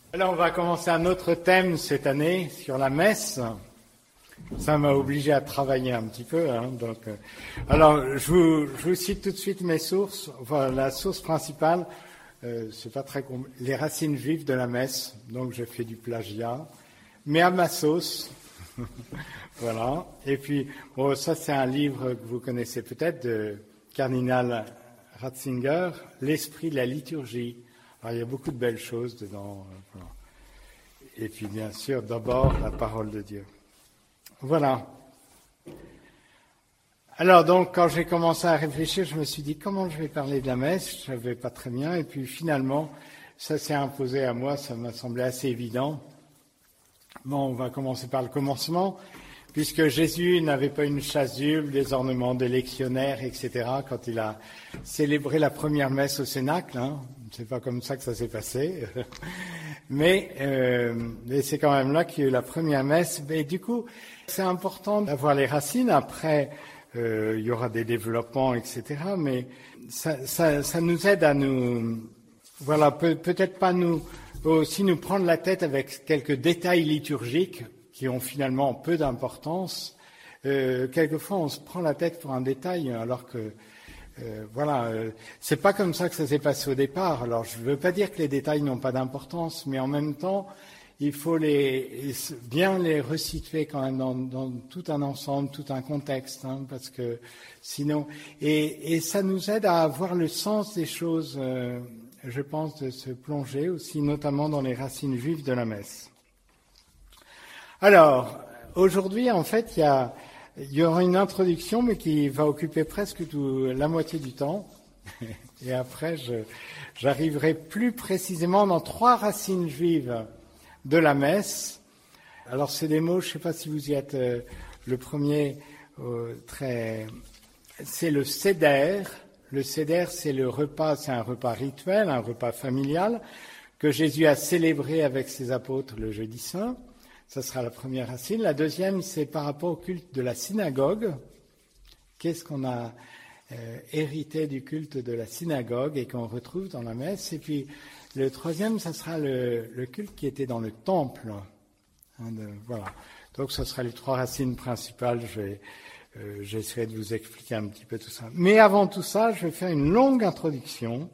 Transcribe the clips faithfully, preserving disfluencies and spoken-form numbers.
Alors, on va commencer un autre thème cette année sur la messe. Ça m'a obligé à travailler un petit peu. Hein, donc, euh, alors, je vous, je vous cite tout de suite mes sources. Enfin, la source principale, euh, c'est pas très compl- les racines juives de la messe. Donc, j'ai fait du plagiat, mais à ma sauce. Voilà. Et puis, bon, ça, c'est un livre que vous connaissez peut-être de Cardinal Ratzinger, L'esprit de la liturgie. Alors, il y a beaucoup de belles choses dedans. Voilà. Et puis, bien sûr, d'abord, la parole de Dieu. Voilà. Alors, donc, quand j'ai commencé à réfléchir, je me suis dit, comment je vais parler de la messe? Je ne savais pas très bien. Et puis, finalement, ça s'est imposé à moi. Ça m'a semblé assez évident. Bon, on va commencer par le commencement. Puisque Jésus n'avait pas une chasuble, des ornements de lectionnaire, et cetera, quand il a célébré la première messe au Cénacle. Hein. C'est pas comme ça que ça s'est passé. mais, euh, mais c'est quand même là qu'il y a eu la première messe. Et du coup, c'est important d'avoir les racines. Après, euh, il y aura des développements, et cetera. Mais ça, ça, ça nous aide à nous... Voilà, peut, peut-être pas nous... aussi nous prendre la tête avec quelques détails liturgiques qui ont finalement peu d'importance. Euh, quelquefois, on se prend la tête pour un détail, alors que, euh, voilà, euh, c'est pas comme ça que ça s'est passé au départ. Alors, je ne veux pas dire que les détails n'ont pas d'importance, mais en même temps, il faut les, bien les resituer quand même dans, dans tout un ensemble, tout un contexte, hein, parce que sinon, et, et ça nous aide à avoir le sens des choses, euh, je pense, de se plonger aussi, notamment dans les racines juives de la messe. Alors, aujourd'hui, en fait, il y, a, il y aura une introduction, mais qui va occuper presque tout, la moitié du temps. Et après, je, j'arriverai plus précisément dans trois racines juives de la messe. Alors, c'est des mots, je ne sais pas si vous y êtes. Euh, le premier, euh, très, c'est le seder. Le seder, c'est le repas, c'est un repas rituel, un repas familial que Jésus a célébré avec ses apôtres le jeudi saint. Ça sera la première racine. La deuxième, c'est par rapport au culte de la synagogue. Qu'est-ce qu'on a euh, hérité du culte de la synagogue et qu'on retrouve dans la messe. Et puis, le troisième, ça sera le, le culte qui était dans le temple. Hein, de, voilà. Donc, ce sera les trois racines principales. Je vais, euh, j'essaierai de vous expliquer un petit peu tout ça. Mais avant tout ça, je vais faire une longue introduction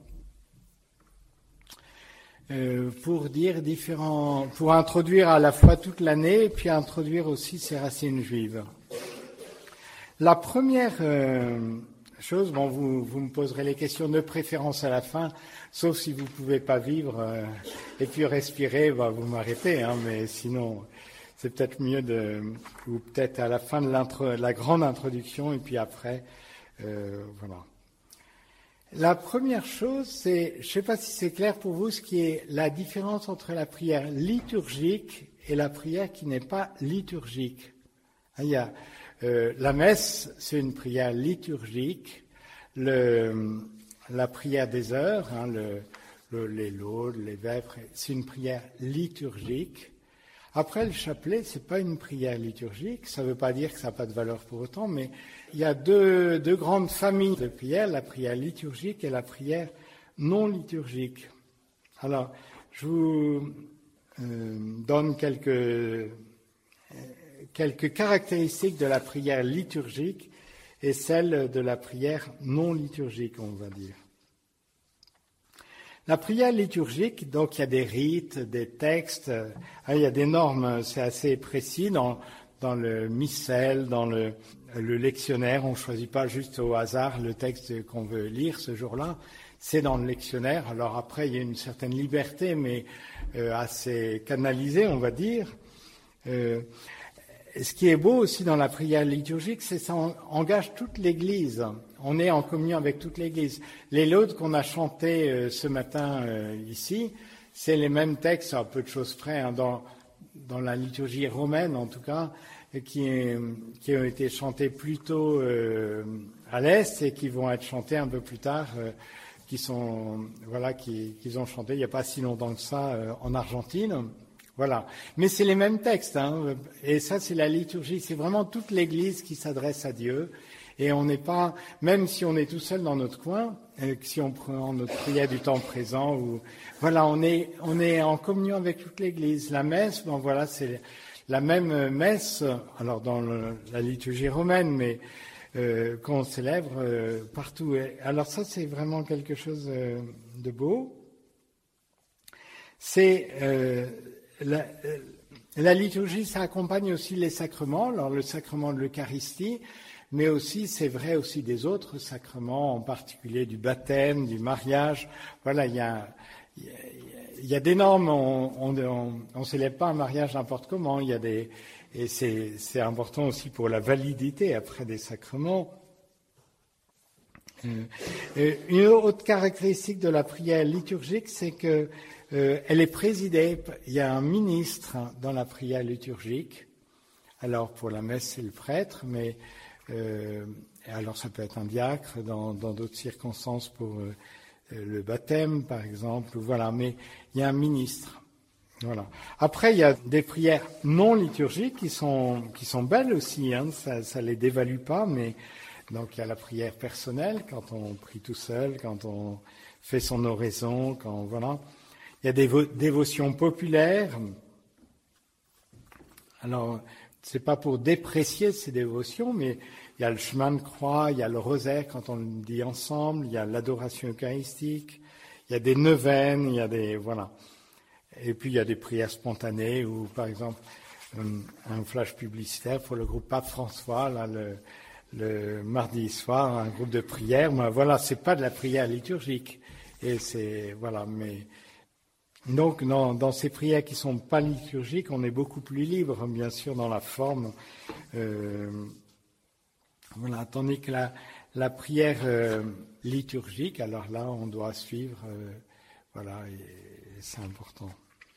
Euh, pour dire différents, pour introduire à la fois toute l'année et puis introduire aussi ces racines juives. La première euh, chose, bon, vous, vous me poserez les questions de préférence à la fin, sauf si vous ne pouvez pas vivre euh, et puis respirer, bah, vous m'arrêtez, hein, mais sinon, c'est peut-être mieux de, ou peut-être à la fin de l'intro, la grande introduction et puis après, euh, voilà. La première chose, c'est, je ne sais pas si c'est clair pour vous, ce qui est la différence entre la prière liturgique et la prière qui n'est pas liturgique. Il y a, euh, la messe, c'est une prière liturgique. Le, la prière des heures, hein, le, le, les laudes, les vêpres, c'est une prière liturgique. Après, le chapelet, c'est pas une prière liturgique. Ça ne veut pas dire que ça n'a pas de valeur pour autant, mais il y a deux, deux grandes familles de prières, la prière liturgique et la prière non liturgique. Alors, je vous euh, donne quelques, euh, quelques caractéristiques de la prière liturgique et celles de la prière non liturgique, on va dire. La prière liturgique, donc il y a des rites, des textes, hein, il y a des normes, c'est assez précis dans, dans le missel, dans le, le lectionnaire. On ne choisit pas juste au hasard le texte qu'on veut lire ce jour-là, c'est dans le lectionnaire. Alors après, il y a une certaine liberté, mais euh, assez canalisée, on va dire. Euh, ce qui est beau aussi dans la prière liturgique, c'est que ça engage toute l'Église. On est en communion avec toute l'Église. Les laudes qu'on a chantées euh, ce matin euh, ici, c'est les mêmes textes, à peu de choses près, hein, dans, dans la liturgie romaine en tout cas, qui, est, qui ont été chantés plus tôt euh, à l'Est et qui vont être chantés un peu plus tard, euh, qui sont, voilà, qui, qu'ils ont chanté il n'y a pas si longtemps que ça euh, en Argentine. Voilà. Mais c'est les mêmes textes, hein, et ça c'est la liturgie, c'est vraiment toute l'Église qui s'adresse à Dieu. Et on n'est pas, même si on est tout seul dans notre coin, euh, si on prend notre prière du temps présent, ou voilà, on est, on est en communion avec toute l'Église. La messe, bon voilà, c'est la même messe, alors dans le, la liturgie romaine, mais euh, qu'on célèbre euh, partout. Et alors ça, c'est vraiment quelque chose euh, de beau. C'est euh, la, la liturgie, ça accompagne aussi les sacrements. Alors le sacrement de l'Eucharistie, mais aussi, c'est vrai aussi des autres sacrements, en particulier du baptême, du mariage. Voilà, il y a, il y a, il y a des normes. On ne célèbre pas un mariage n'importe comment. Il y a des, et c'est, c'est important aussi pour la validité après des sacrements. Euh, une autre caractéristique de la prière liturgique, c'est que euh, elle est présidée. Il y a un ministre dans la prière liturgique. Alors pour la messe, c'est le prêtre, mais euh, alors ça peut être un diacre dans, dans d'autres circonstances pour euh, le baptême, par exemple. Voilà, mais il y a un ministre. Voilà. Après, il y a des prières non liturgiques qui sont qui sont belles aussi. Hein, ça, ça les dévalue pas, mais donc il y a la prière personnelle quand on prie tout seul, quand on fait son oraison, quand voilà. Il y a des vo- dévotions populaires. Alors, c'est pas pour déprécier ces dévotions, mais il y a le chemin de croix, il y a le rosaire quand on le dit ensemble, il y a l'adoration eucharistique, il y a des neuvaines, il y a des voilà. Et puis il y a des prières spontanées ou par exemple un flash publicitaire pour le groupe Pape François là le, le mardi soir, un groupe de prière. Mais voilà, c'est pas de la prière liturgique et c'est voilà, mais donc dans, dans ces prières qui sont pas liturgiques, on est beaucoup plus libre, bien sûr, dans la forme. Euh, voilà, tandis que la, la prière euh, liturgique, alors là, on doit suivre, euh, voilà, et, et c'est important.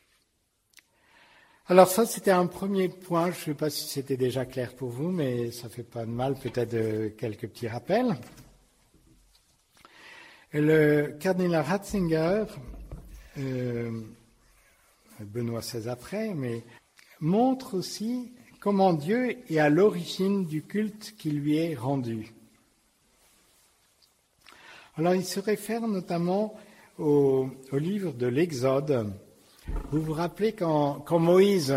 Alors ça, c'était un premier point. Je ne sais pas si c'était déjà clair pour vous, mais ça fait pas de mal, peut-être euh, quelques petits rappels. Et le cardinal Ratzinger, euh, Benoît seize après, mais montre aussi comment Dieu est à l'origine du culte qui lui est rendu. Alors il se réfère notamment au, au livre de l'Exode. Vous vous rappelez quand, quand Moïse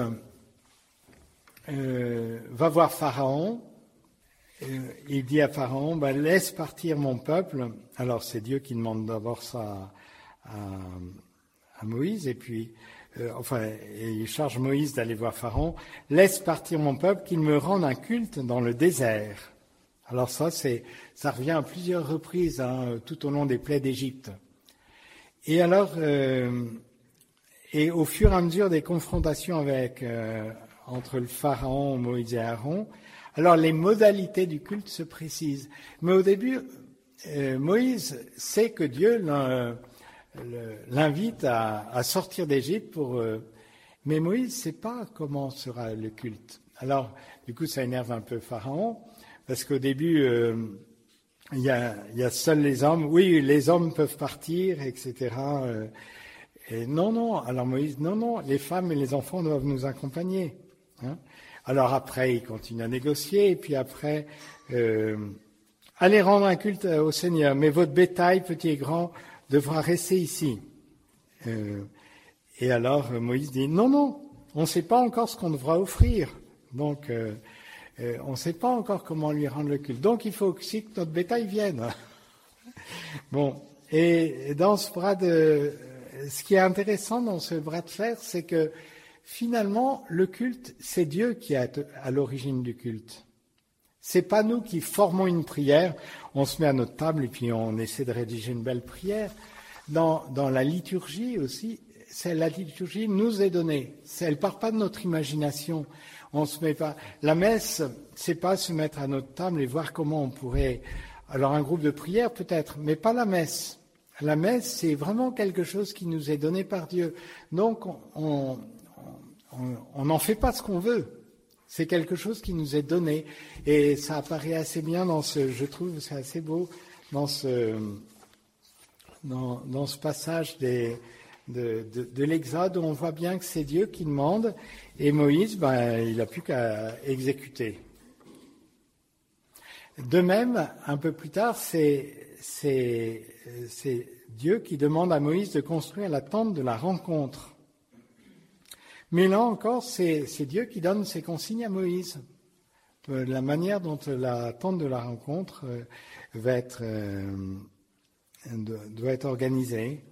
euh, va voir Pharaon, euh, il dit à Pharaon, ben, laisse partir mon peuple. Alors c'est Dieu qui demande d'abord ça à, à Moïse, et puis euh, enfin et il charge Moïse d'aller voir Pharaon, laisse partir mon peuple, qu'il me rende un culte dans le désert. Alors ça, c'est ça revient à plusieurs reprises hein, tout au long des plaies d'Égypte. Et alors euh, Et au fur et à mesure des confrontations avec, euh, entre le Pharaon, Moïse et Aaron, alors les modalités du culte se précisent. Mais au début, euh, Moïse sait que Dieu l'invite à, à sortir d'Égypte pour... Euh, mais Moïse ne sait pas comment sera le culte. Alors, du coup, ça énerve un peu Pharaon, parce qu'au début, euh, il y a, il y a seuls les hommes. Oui, les hommes peuvent partir, et cetera euh, Et non, non. Alors Moïse, non, non, les femmes et les enfants doivent nous accompagner. Hein. Alors après, il continue à négocier, et puis après, euh, allez rendre un culte au Seigneur, mais votre bétail, petit et grand, devra rester ici. Euh, et alors Moïse dit, non, non, on ne sait pas encore ce qu'on devra offrir. Donc, euh, euh, on ne sait pas encore comment lui rendre le culte. Donc, il faut aussi que notre bétail vienne. Bon, et dans ce bras de... Ce qui est intéressant dans ce bras de fer, c'est que finalement, le culte, c'est Dieu qui est à l'origine du culte. C'est pas nous qui formons une prière, on se met à notre table et puis on essaie de rédiger une belle prière. Dans, dans la liturgie aussi, c'est la liturgie nous est donnée. C'est, elle part pas de notre imagination. On se met pas. La messe, c'est pas se mettre à notre table et voir comment on pourrait. Alors un groupe de prière peut-être, mais pas la messe. La messe, c'est vraiment quelque chose qui nous est donné par Dieu. Donc, on n'en fait pas ce qu'on veut. C'est quelque chose qui nous est donné. Et ça apparaît assez bien dans ce, je trouve, c'est assez beau, dans ce, dans, dans ce passage des, de, de, de l'Exode, où on voit bien que c'est Dieu qui demande, et Moïse, ben, il n'a plus qu'à exécuter. De même, un peu plus tard, c'est, c'est, c'est Dieu qui demande à Moïse de construire la tente de la rencontre. Mais là encore, c'est, c'est Dieu qui donne ses consignes à Moïse. La manière dont la tente de la rencontre va être, euh, doit être organisée.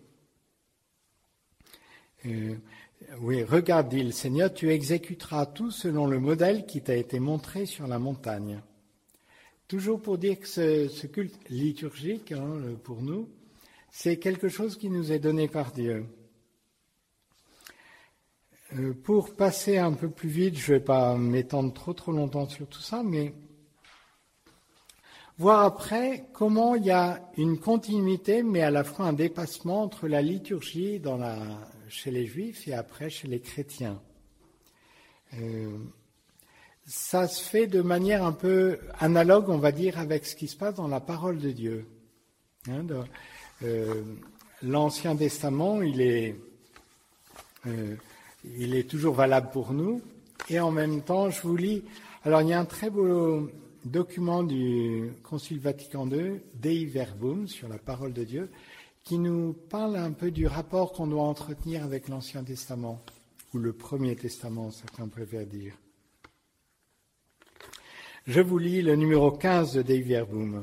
Euh, oui, regarde, dit le Seigneur, tu exécuteras tout selon le modèle qui t'a été montré sur la montagne. Toujours pour dire que ce, ce culte liturgique, hein, pour nous, c'est quelque chose qui nous est donné par Dieu. Euh, pour passer un peu plus vite, je ne vais pas m'étendre trop trop longtemps sur tout ça, mais voir après comment il y a une continuité, mais à la fois un dépassement entre la liturgie dans la, chez les Juifs et après chez les chrétiens. Euh, ça se fait de manière un peu analogue, on va dire, avec ce qui se passe dans la parole de Dieu. Hein, de, euh, L'Ancien Testament, il est... Euh, Il est toujours valable pour nous. Et en même temps, je vous lis... Alors, il y a un très beau document du Concile Vatican deux, Dei Verbum, sur la parole de Dieu, qui nous parle un peu du rapport qu'on doit entretenir avec l'Ancien Testament, ou le Premier Testament, certains préfèrent dire. Je vous lis le numéro quinze de Dei Verbum.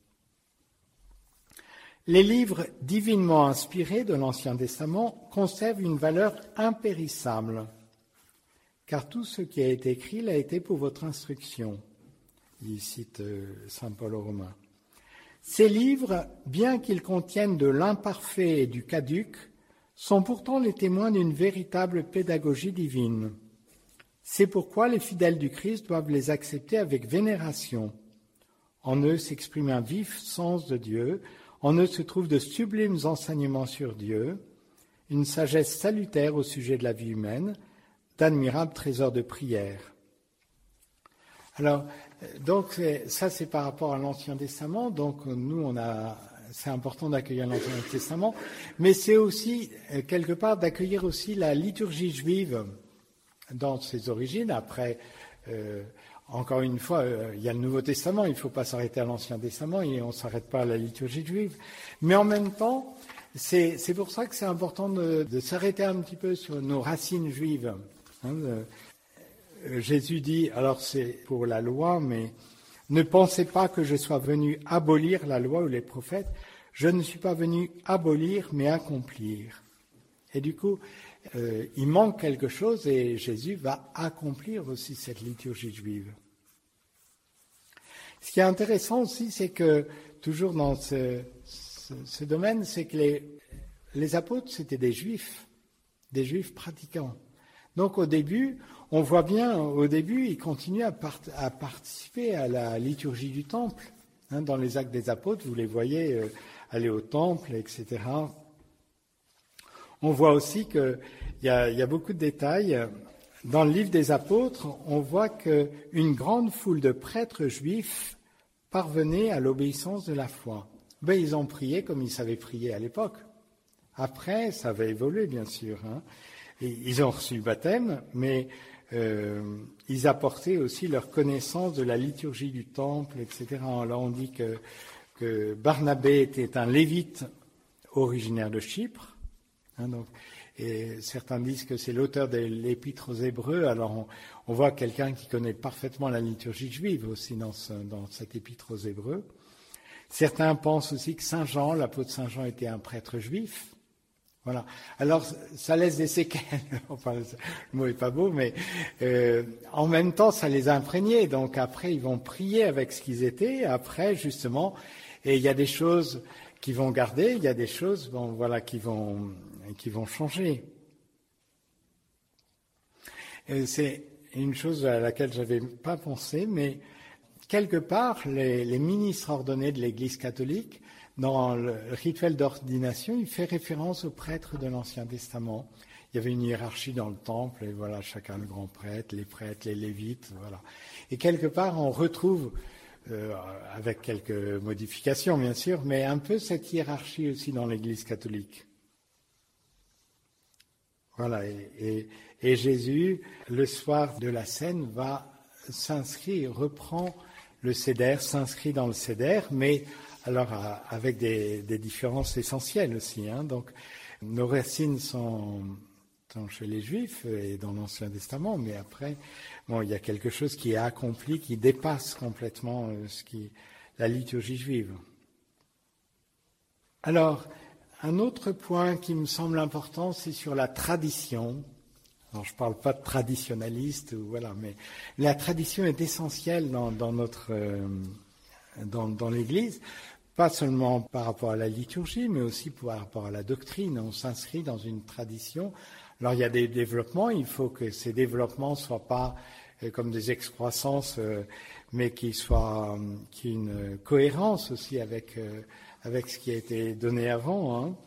Les livres divinement inspirés de l'Ancien Testament conservent une valeur impérissable, car tout ce qui a été écrit l'a été pour votre instruction. Il cite saint Paul aux Romains. Ces livres, bien qu'ils contiennent de l'imparfait et du caduc, sont pourtant les témoins d'une véritable pédagogie divine. C'est pourquoi les fidèles du Christ doivent les accepter avec vénération. En eux s'exprime un vif sens de Dieu. En eux se trouvent de sublimes enseignements sur Dieu, une sagesse salutaire au sujet de la vie humaine, d'admirables trésors de prière. Alors, donc ça c'est par rapport à l'Ancien Testament. Donc nous, on a, c'est important d'accueillir l'Ancien Testament, mais c'est aussi quelque part d'accueillir aussi la liturgie juive dans ses origines. Après. Euh, Encore une fois, euh, il y a le Nouveau Testament, il ne faut pas s'arrêter à l'Ancien Testament et on ne s'arrête pas à la liturgie juive. Mais en même temps, c'est, c'est pour ça que c'est important de, de s'arrêter un petit peu sur nos racines juives. Hein, de, euh, Jésus dit, alors c'est pour la loi, mais ne pensez pas que je sois venu abolir la loi ou les prophètes. Je ne suis pas venu abolir, mais accomplir. Et du coup, Euh, il manque quelque chose et Jésus va accomplir aussi cette liturgie juive. Ce qui est intéressant aussi, c'est que, toujours dans ce, ce, ce domaine, c'est que les, les apôtres, c'était des juifs, des juifs pratiquants. Donc au début, on voit bien, au début, ils continuent à, part, à participer à la liturgie du temple. Hein, dans les actes des apôtres, vous les voyez euh, aller au temple, et cetera. On voit aussi qu'il y a, il y a beaucoup de détails. Dans le livre des apôtres, on voit qu'une grande foule de prêtres juifs parvenait à l'obéissance de la foi. Ben, ils ont prié comme ils savaient prier à l'époque. Après, ça va évoluer, bien sûr. Hein. Et ils ont reçu le baptême, mais euh, ils apportaient aussi leur connaissance de la liturgie du temple, et cetera. Là, on dit que, que Barnabé était un lévite originaire de Chypre. Hein, donc, et certains disent que c'est l'auteur de l'Épître aux Hébreux. Alors on, on voit quelqu'un qui connaît parfaitement la liturgie juive aussi dans, ce, dans cette Épître aux Hébreux. Certains pensent aussi que Saint Jean, l'apôtre Saint Jean, était un prêtre juif. Voilà. Alors ça laisse des séquelles. Enfin, le mot est pas beau, mais euh, en même temps ça les a imprégnés. Donc après ils vont prier avec ce qu'ils étaient. Après justement, et il y a des choses qui vont garder, il y a des choses, bon voilà, qui vont qui vont changer. Et c'est une chose à laquelle je n'avais pas pensé, mais quelque part, les, les ministres ordonnés de l'Église catholique, dans le rituel d'ordination, il fait référence aux prêtres de l'Ancien Testament. Il y avait une hiérarchie dans le temple, et voilà, chacun le grand prêtre, les prêtres, les lévites, voilà. Et quelque part, on retrouve, euh, avec quelques modifications bien sûr, mais un peu cette hiérarchie aussi dans l'Église catholique. Voilà, et, et, et Jésus, le soir de la scène, va s'inscrire, reprend le Seder s'inscrit dans le Seder, mais alors avec des, des différences essentielles aussi. Hein. Donc, nos racines sont, sont chez les Juifs et dans l'Ancien Testament, mais après, bon, il y a quelque chose qui est accompli, qui dépasse complètement ce qui, la liturgie juive. Alors, un autre point qui me semble important, c'est sur la tradition. Alors, je ne parle pas de traditionnaliste, ou voilà, mais la tradition est essentielle dans, dans notre, euh, dans, dans l'Église, pas seulement par rapport à la liturgie, mais aussi par rapport à la doctrine. On s'inscrit dans une tradition. Alors, il y a des développements. Il faut que ces développements ne soient pas euh, comme des excroissances, euh, mais qu'ils soient, euh, qu'il y ait une cohérence aussi avec, euh, avec ce qui a été donné avant. Hein.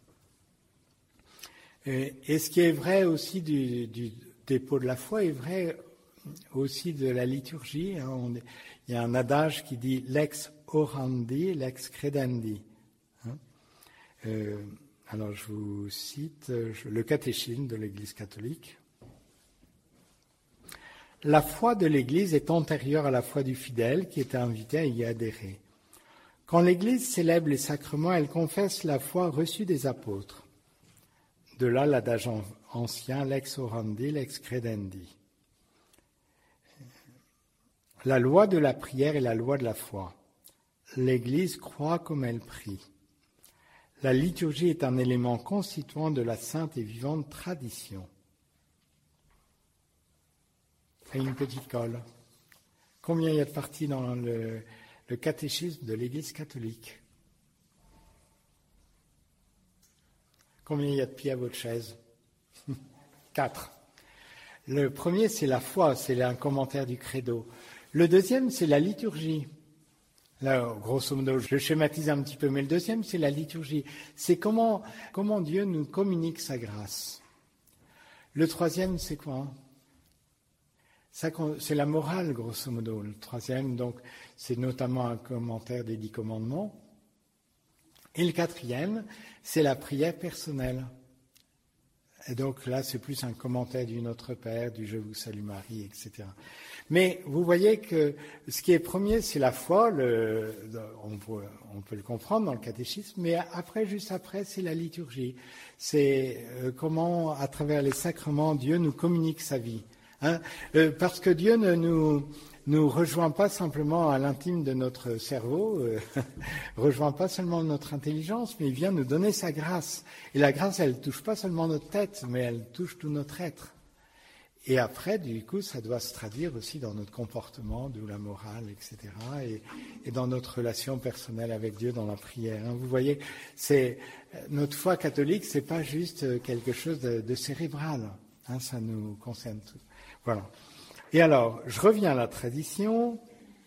Et, et ce qui est vrai aussi du, du dépôt de la foi est vrai aussi de la liturgie. Hein. On est, il y a un adage qui dit lex orandi, lex credendi. Hein. Euh, alors je vous cite je, le catéchisme de l'Église catholique. La foi de l'Église est antérieure à la foi du fidèle qui est invité à y adhérer. Quand l'Église célèbre les sacrements, elle confesse la foi reçue des apôtres. De là l'adage ancien, lex orandi, lex credendi. La loi de la prière est la loi de la foi. L'Église croit comme elle prie. La liturgie est un élément constituant de la sainte et vivante tradition. Et une petite colle. Combien il y a de parties dans le, le catéchisme de l'Église catholique? Combien il y a de pieds à votre chaise? Quatre. Le premier, c'est la foi, c'est un commentaire du credo. Le deuxième, c'est la liturgie. Là, grosso modo, je schématise un petit peu, mais le deuxième, c'est la liturgie. C'est comment, comment Dieu nous communique sa grâce. Le troisième, c'est quoi? Ça, c'est la morale, grosso modo. Le troisième, donc, c'est notamment un commentaire des dix commandements. Et le quatrième, c'est la prière personnelle. Et donc là, c'est plus un commentaire du Notre Père, du Je vous salue Marie, et cetera. Mais vous voyez que ce qui est premier, c'est la foi, le, on, peut, on peut le comprendre dans le catéchisme, mais après, juste après, c'est la liturgie. C'est euh, comment, à travers les sacrements, Dieu nous communique sa vie. Hein, euh, parce que Dieu ne nous... nous rejoint pas simplement à l'intime de notre cerveau, euh, rejoint pas seulement notre intelligence, mais il vient nous donner sa grâce. Et la grâce, elle touche pas seulement notre tête, mais elle touche tout notre être. Et après, du coup, ça doit se traduire aussi dans notre comportement, d'où la morale, et cetera, et, et dans notre relation personnelle avec Dieu, dans la prière. Hein. Vous voyez, c'est notre foi catholique, c'est pas juste quelque chose de, de cérébral. Hein, ça nous concerne tout. Voilà. Et alors, je reviens à la tradition.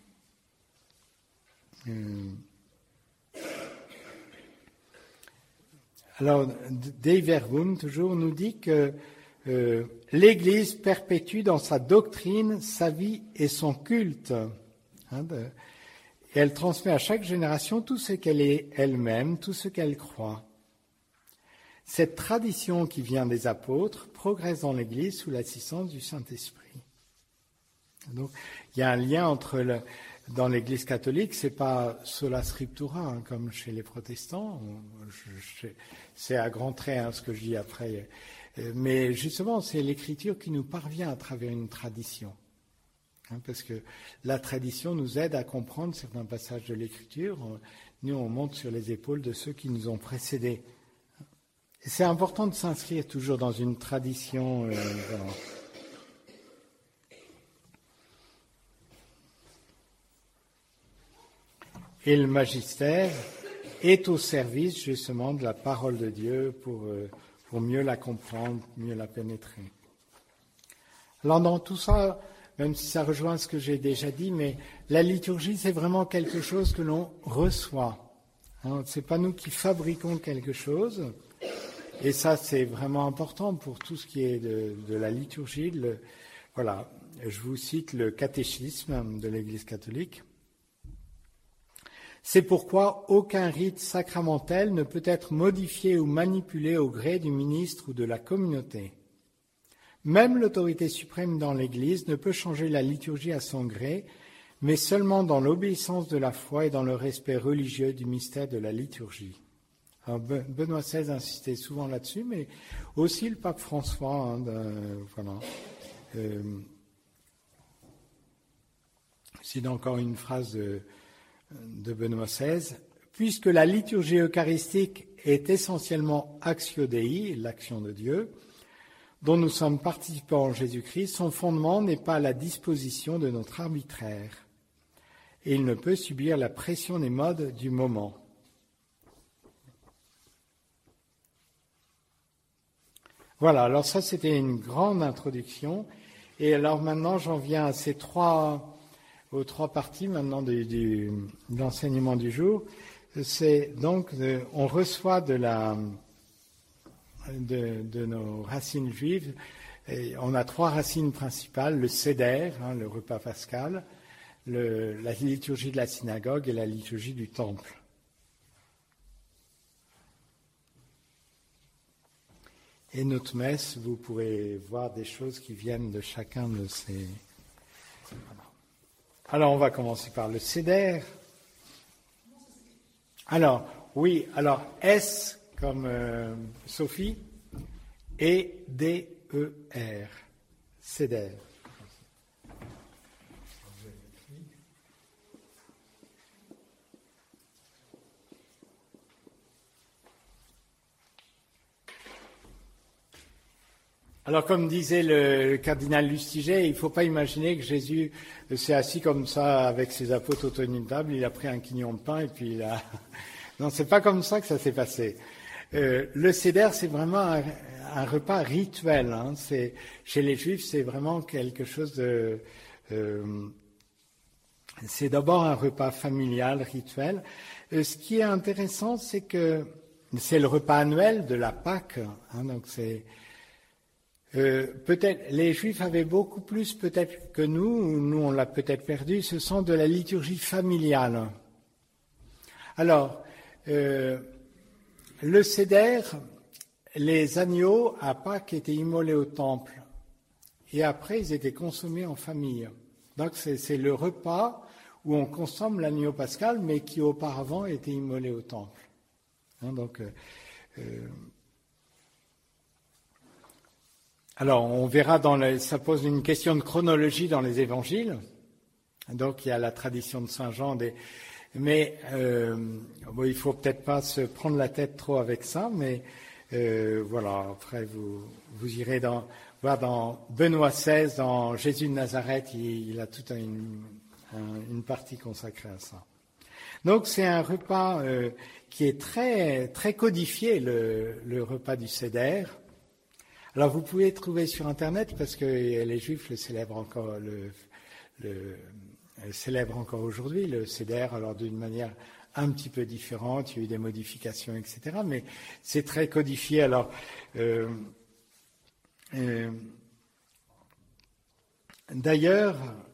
Alors, Dei Verbum, toujours, nous dit que euh, l'Église perpétue dans sa doctrine, sa vie et son culte. Hein, de, et elle transmet à chaque génération tout ce qu'elle est elle-même, tout ce qu'elle croit. Cette tradition qui vient des apôtres progresse dans l'Église sous l'assistance du Saint-Esprit. Donc, il y a un lien entre le, dans l'Église catholique, c'est pas sola scriptura hein, comme chez les protestants. Je, je, c'est à grands traits hein, ce que je dis après, mais justement c'est l'Écriture qui nous parvient à travers une tradition, hein, parce que la tradition nous aide à comprendre certains passages de l'Écriture. Nous, on monte sur les épaules de ceux qui nous ont précédés. Et c'est important de s'inscrire toujours dans une tradition. Euh, voilà. Et le magistère est au service justement de la parole de Dieu pour, pour mieux la comprendre, mieux la pénétrer. Alors dans tout ça, même si ça rejoint ce que j'ai déjà dit, mais la liturgie c'est vraiment quelque chose que l'on reçoit. Hein, c'est pas nous qui fabriquons quelque chose, et ça c'est vraiment important pour tout ce qui est de, de la liturgie. Le, voilà, je vous cite le catéchisme de l'Église catholique. C'est pourquoi aucun rite sacramentel ne peut être modifié ou manipulé au gré du ministre ou de la communauté. Même l'autorité suprême dans l'Église ne peut changer la liturgie à son gré, mais seulement dans l'obéissance de la foi et dans le respect religieux du mystère de la liturgie. Alors, Benoît seize insistait souvent là-dessus, mais aussi le pape François. Hein, de, voilà. Euh, c'est encore une phrase de, de Benoît seize. Puisque la liturgie eucharistique est essentiellement actio Dei, l'action de Dieu, dont nous sommes participants en Jésus-Christ, son fondement n'est pas à la disposition de notre arbitraire, et il ne peut subir la pression des modes du moment. Voilà, alors ça c'était une grande introduction, et alors maintenant j'en viens à ces trois, aux trois parties maintenant du, du, de l'enseignement du jour. C'est donc, de, on reçoit de la, de, de nos racines juives, et on a trois racines principales, le Seder, hein, le repas pascal, le, la liturgie de la synagogue et la liturgie du temple. Et notre messe, vous pourrez voir des choses qui viennent de chacun de ces... Alors, on va commencer par le Seder. Alors, oui, alors S comme euh, Sophie et D E R, Seder. Alors, comme disait le cardinal Lustiger, il ne faut pas imaginer que Jésus s'est assis comme ça avec ses apôtres autour d'une table, il a pris un quignon de pain et puis il a... Non, c'est pas comme ça que ça s'est passé. Euh, le Seder, c'est vraiment un, un repas rituel. Hein. C'est, chez les Juifs, c'est vraiment quelque chose de... Euh, c'est d'abord un repas familial, rituel. Euh, ce qui est intéressant, c'est que c'est le repas annuel de la Pâque. Hein, donc c'est... Euh, peut-être, les Juifs avaient beaucoup plus peut-être que nous, ou nous on l'a peut-être perdu, ce sont de la liturgie familiale. Alors, euh, le Seder, les agneaux à Pâques étaient immolés au temple, et après ils étaient consommés en famille. Donc c'est, c'est le repas où on consomme l'agneau pascal, mais qui auparavant était immolé au temple. Hein, donc, euh, euh, Alors, on verra dans les, ça pose une question de chronologie dans les évangiles. Donc, il y a la tradition de Saint Jean, des, mais euh, bon, il faut peut-être pas se prendre la tête trop avec ça, mais euh, voilà. Après, vous vous irez dans voir dans Benoît seize, dans Jésus de Nazareth, il, il a toute une, un, une partie consacrée à ça. Donc, c'est un repas euh, qui est très très codifié, le, le repas du Seder. Alors, vous pouvez trouver sur Internet, parce que les Juifs le célèbrent encore, le, le, le célèbrent encore aujourd'hui, le Seder, alors d'une manière un petit peu différente, il y a eu des modifications, et cetera, mais c'est très codifié. Alors, euh, euh, d'ailleurs,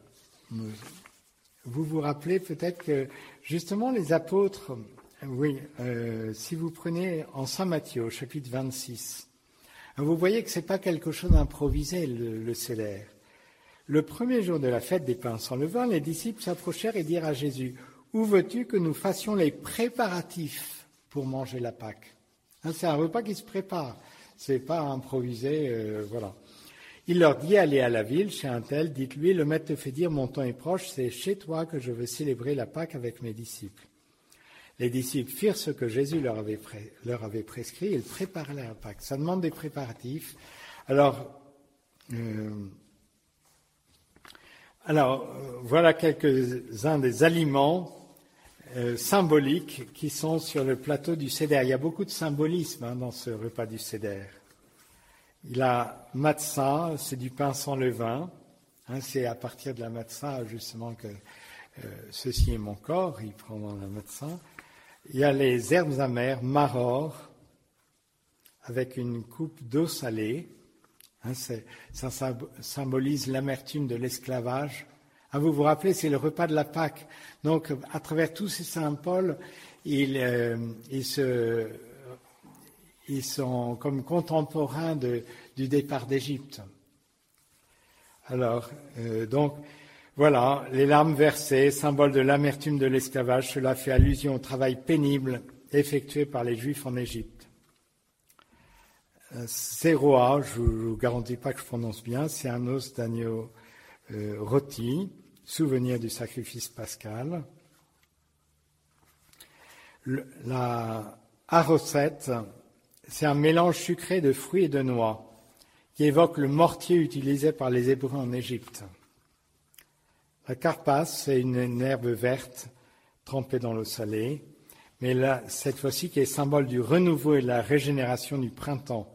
vous vous rappelez peut-être que, justement, les apôtres, oui, euh, si vous prenez en Saint Matthieu, au chapitre vingt-six, vous voyez que ce n'est pas quelque chose d'improvisé, le, le Seder. Le premier jour de la fête des pains sans levain, les disciples s'approchèrent et dirent à Jésus, « Où veux-tu que nous fassions les préparatifs pour manger la Pâque ?» Hein, c'est un repas qui se prépare, ce n'est pas improvisé, euh, voilà. Il leur dit, « Allez à la ville, chez un tel, dites-lui, le maître te fait dire, mon temps est proche, c'est chez toi que je veux célébrer la Pâque avec mes disciples. » Les disciples firent ce que Jésus leur avait, pré- leur avait prescrit, ils préparèrent la Pâque. Ça demande des préparatifs. Alors, euh, alors euh, voilà quelques-uns des aliments euh, symboliques qui sont sur le plateau du Seder. Il y a beaucoup de symbolisme hein, dans ce repas du Seder. Il a matzah, c'est du pain sans levain. Hein, c'est à partir de la matzah justement que euh, ceci est mon corps, il prend dans la matzah. Il y a les herbes amères, maror, avec une coupe d'eau salée. Hein, c'est, ça symbolise l'amertume de l'esclavage. Ah, vous vous rappelez, c'est le repas de la Pâque. Donc, à travers tous ces symboles, ils, euh, ils, se, ils sont comme contemporains de, du départ d'Égypte. Alors, euh, donc, Voilà, les larmes versées, symbole de l'amertume de l'esclavage, cela fait allusion au travail pénible effectué par les Juifs en Égypte. Zéroa, je ne vous garantis pas que je prononce bien, c'est un os d'agneau euh, rôti, souvenir du sacrifice pascal. Le, la arosette, c'est un mélange sucré de fruits et de noix qui évoque le mortier utilisé par les Hébreux en Égypte. La carpasse, c'est une, une herbe verte trempée dans l'eau salée, mais là, cette fois-ci qui est symbole du renouveau et de la régénération du printemps.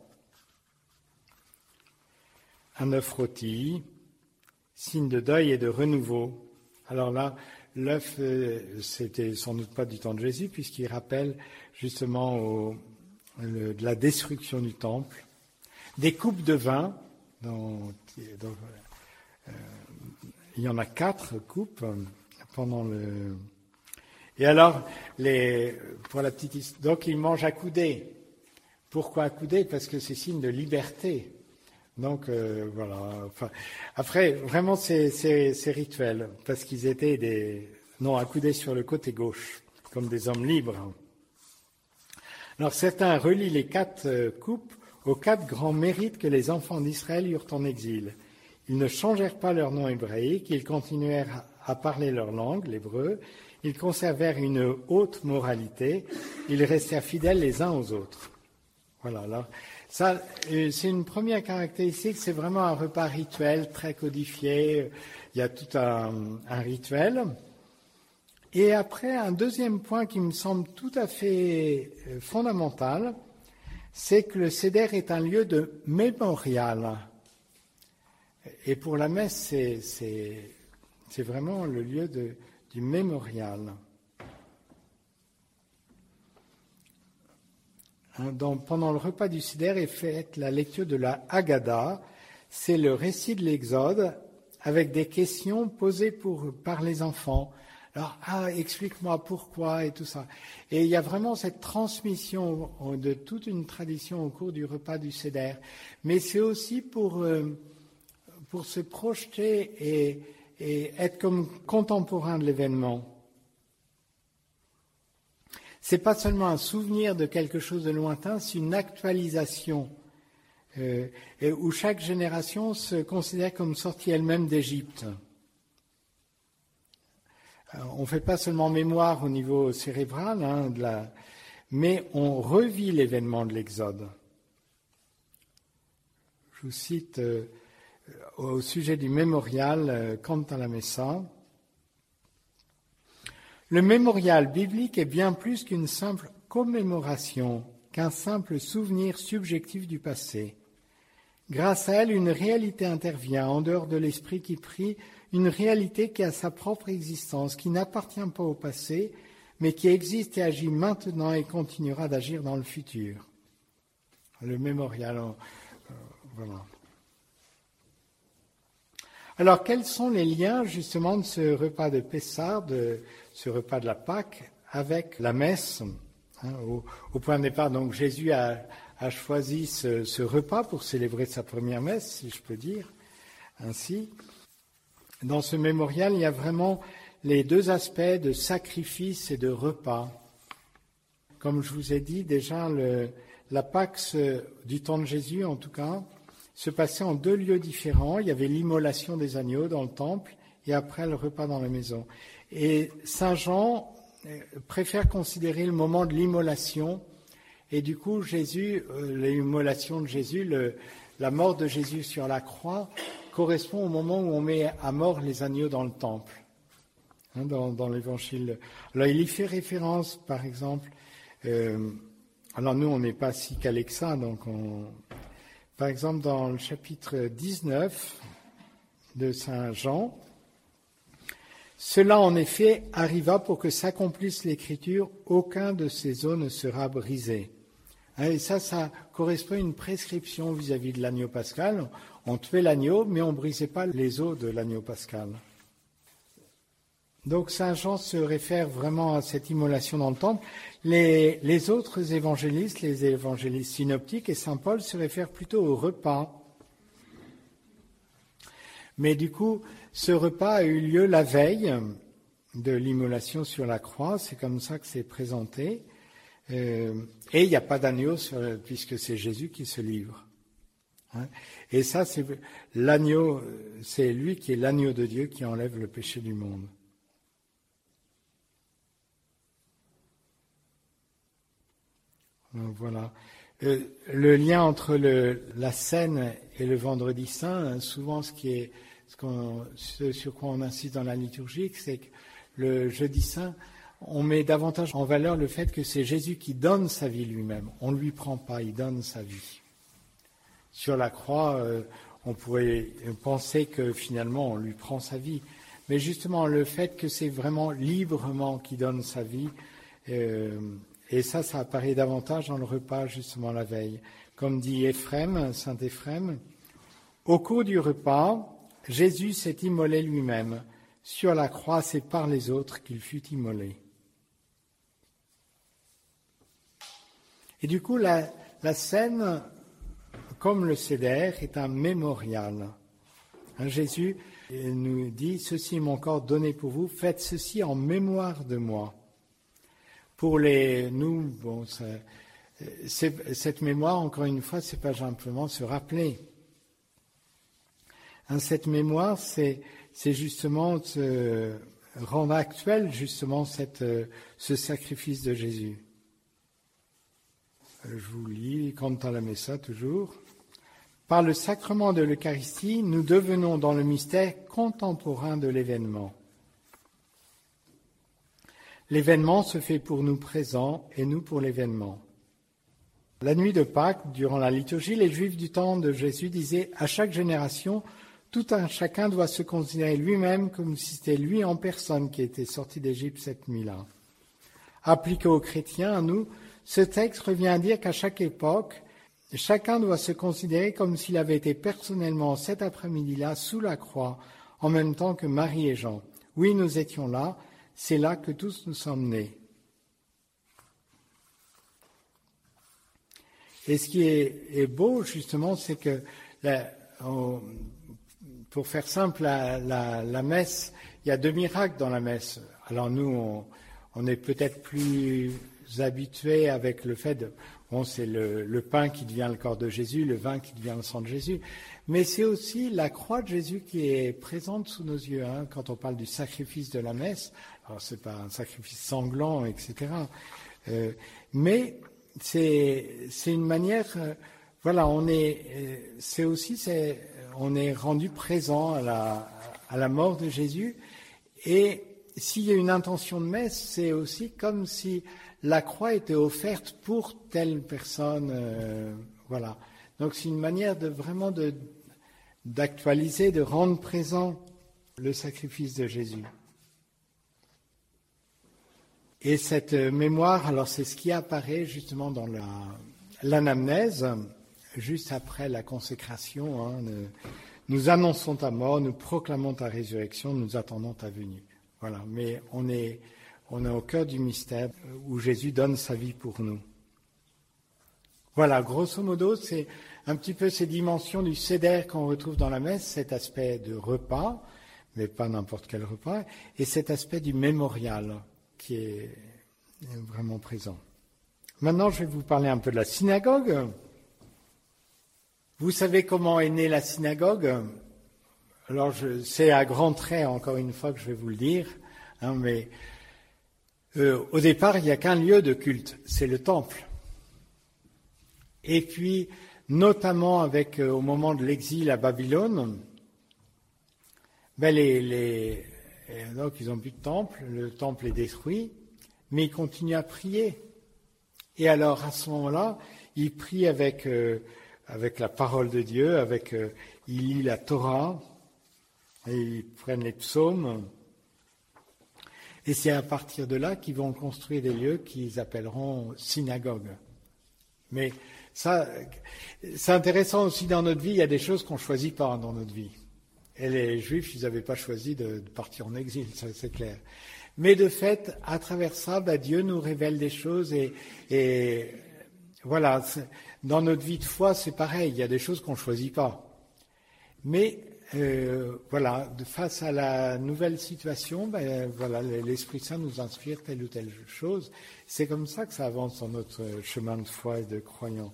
Un œuf rôti, signe de deuil et de renouveau. Alors là, l'œuf, euh, c'était sans doute pas du temps de Jésus, puisqu'il rappelle justement au, le, de la destruction du temple. Des coupes de vin, dans, dans, euh, il y en a quatre coupes pendant le... Et alors, les, pour la petite histoire, donc ils mangent à coudées. Pourquoi à coudées? Parce que c'est signe de liberté. Donc euh, voilà. Enfin, après, vraiment, c'est, c'est, c'est rituel, parce qu'ils étaient des non accoudés sur le côté gauche, comme des hommes libres. Alors certains relient les quatre euh, coupes aux quatre grands mérites que les enfants d'Israël eurent en exil. Ils ne changèrent pas leur nom hébraïque, ils continuèrent à parler leur langue, l'hébreu, ils conservèrent une haute moralité, ils restèrent fidèles les uns aux autres. Voilà, là. Ça, c'est une première caractéristique, c'est vraiment un repas rituel très codifié, il y a tout un, un rituel. Et après, un deuxième point qui me semble tout à fait fondamental, c'est que le Seder est un lieu de mémorial. Et pour la messe, c'est, c'est, c'est vraiment le lieu de, du mémorial. Dans, pendant le repas du Seder est faite la lecture de la Haggadah, c'est le récit de l'Exode avec des questions posées pour, par les enfants. Alors, ah, explique-moi pourquoi et tout ça. Et il y a vraiment cette transmission de toute une tradition au cours du repas du Seder. Mais c'est aussi pour, euh, pour se projeter et, et être comme contemporain de l'événement. C'est pas seulement un souvenir de quelque chose de lointain, c'est une actualisation euh, et où chaque génération se considère comme sortie elle-même d'Égypte. Alors, on ne fait pas seulement mémoire au niveau cérébral, hein, de la, mais on revit l'événement de l'Exode. Je vous cite euh, au sujet du mémorial euh, Canto alla Messa. Le mémorial biblique est bien plus qu'une simple commémoration, qu'un simple souvenir subjectif du passé. Grâce à elle, une réalité intervient en dehors de l'esprit qui prie, une réalité qui a sa propre existence, qui n'appartient pas au passé, mais qui existe et agit maintenant et continuera d'agir dans le futur. Le mémorial, euh, voilà. Alors, quels sont les liens justement de ce repas de Pessah, de ce repas de la Pâque, avec la messe, hein, au, au point de départ, donc Jésus a, a choisi ce, ce repas pour célébrer sa première messe, si je peux dire ainsi. Dans ce mémorial, il y a vraiment les deux aspects de sacrifice et de repas. Comme je vous ai dit, déjà, le, la Pâque se, du temps de Jésus, en tout cas, se passait en deux lieux différents. Il y avait l'immolation des agneaux dans le temple et après le repas dans la maison. Et Saint Jean préfère considérer le moment de l'immolation. Et du coup, Jésus, euh, l'immolation de Jésus, le, la mort de Jésus sur la croix, correspond au moment où on met à mort les agneaux dans le temple, hein, dans, dans l'Évangile. Alors, il y fait référence, par exemple, euh, alors nous, on n'est pas si calés que ça, donc on... Par exemple, dans le chapitre dix-neuf de Saint Jean, « Cela, en effet, arriva pour que s'accomplisse l'Écriture, aucun de ces os ne sera brisé. » Et ça, ça correspond à une prescription vis-à-vis de l'agneau pascal. On tuait l'agneau, mais on ne brisait pas les os de l'agneau pascal. Donc Saint Jean se réfère vraiment à cette immolation dans le temple. Les, les autres évangélistes, les évangélistes synoptiques et Saint Paul se réfèrent plutôt au repas. Mais du coup, ce repas a eu lieu la veille de l'immolation sur la croix, c'est comme ça que c'est présenté. Euh, et il n'y a pas d'agneau sur, puisque c'est Jésus qui se livre. Hein. Et ça, c'est l'agneau, c'est lui qui est l'agneau de Dieu qui enlève le péché du monde. Donc, voilà. Euh, le lien entre le, la Seine et le Vendredi Saint, souvent ce qui est, ce, qu'on, ce sur quoi on insiste dans la liturgie, c'est que le Jeudi Saint, on met davantage en valeur le fait que c'est Jésus qui donne sa vie lui-même. On ne lui prend pas, il donne sa vie. Sur la croix, euh, on pourrait penser que finalement on lui prend sa vie. Mais justement, le fait que c'est vraiment librement qu'il donne sa vie, euh, et ça, ça apparaît davantage dans le repas justement la veille. Comme dit Éphrem, saint Éphrem, au cours du repas, Jésus s'est immolé lui-même. Sur la croix, c'est par les autres qu'il fut immolé. Et du coup, la, la scène, comme le Seder, est un mémorial. Hein, Jésus nous dit, « Ceci est mon corps donné pour vous, faites ceci en mémoire de moi ». Pour les nous, bon, ça, c'est, cette mémoire, encore une fois, c'est pas simplement se rappeler. Hein, cette mémoire, c'est, c'est justement se rendre actuel, justement, cette, ce sacrifice de Jésus. Je vous lis, Cantate la Messa toujours. Par le sacrement de l'Eucharistie, nous devenons dans le mystère contemporain de l'événement. L'événement se fait pour nous présents et nous pour l'événement. La nuit de Pâques, durant la liturgie, les Juifs du temps de Jésus disaient « À chaque génération, tout un chacun doit se considérer lui-même comme si c'était lui en personne qui était sorti d'Égypte cette nuit-là. » Appliqué aux chrétiens, à nous, ce texte revient à dire qu'à chaque époque, chacun doit se considérer comme s'il avait été personnellement cet après-midi-là sous la croix, en même temps que Marie et Jean. Oui, nous étions là, c'est là que tous nous sommes nés. Et ce qui est, est beau, justement, c'est que, la, on, pour faire simple, la, la, la messe, il y a deux miracles dans la messe. Alors nous, on, on est peut-être plus habitués avec le fait de, bon, c'est le, le pain qui devient le corps de Jésus, le vin qui devient le sang de Jésus, mais c'est aussi la croix de Jésus qui est présente sous nos yeux, hein, quand on parle du sacrifice de la messe. Alors c'est pas un sacrifice sanglant, et cetera. Euh, mais c'est c'est une manière, euh, voilà, on est, euh, c'est aussi, c'est, on est rendu présent à la à la mort de Jésus. Et s'il y a une intention de messe, c'est aussi comme si la croix était offerte pour telle personne, euh, voilà. Donc c'est une manière de vraiment de d'actualiser, de rendre présent le sacrifice de Jésus. Et cette mémoire, alors c'est ce qui apparaît justement dans la, l'anamnèse, juste après la consécration. Hein, de, nous annonçons ta mort, nous proclamons ta résurrection, nous attendons ta venue. Voilà, mais on est, on est au cœur du mystère où Jésus donne sa vie pour nous. Voilà, grosso modo, c'est un petit peu ces dimensions du Seder qu'on retrouve dans la messe, cet aspect de repas, mais pas n'importe quel repas, et cet aspect du mémorial qui est vraiment présent. Maintenant, je vais vous parler un peu de la synagogue. Vous savez comment est née la synagogue ? Alors, je, c'est à grands traits, encore une fois, que je vais vous le dire, hein, mais euh, au départ, il n'y a qu'un lieu de culte, c'est le temple. Et puis, notamment avec euh, au moment de l'exil à Babylone, ben les, les Et donc, ils n'ont plus de temple, le temple est détruit, mais ils continuent à prier. Et alors, à ce moment-là, ils prient avec, euh, avec la parole de Dieu, avec, euh, ils lisent la Torah, et ils prennent les psaumes. Et c'est à partir de là qu'ils vont construire des lieux qu'ils appelleront synagogues. Mais ça, c'est intéressant aussi dans notre vie, il y a des choses qu'on ne choisit pas dans notre vie. Et les Juifs, ils n'avaient pas choisi de, de partir en exil, ça c'est clair. Mais de fait, à travers ça, bah, Dieu nous révèle des choses et, et voilà, dans notre vie de foi, c'est pareil, il y a des choses qu'on ne choisit pas. Mais euh, voilà, de face à la nouvelle situation, ben, voilà, l'Esprit Saint nous inspire telle ou telle chose. C'est comme ça que ça avance dans notre chemin de foi et de croyant.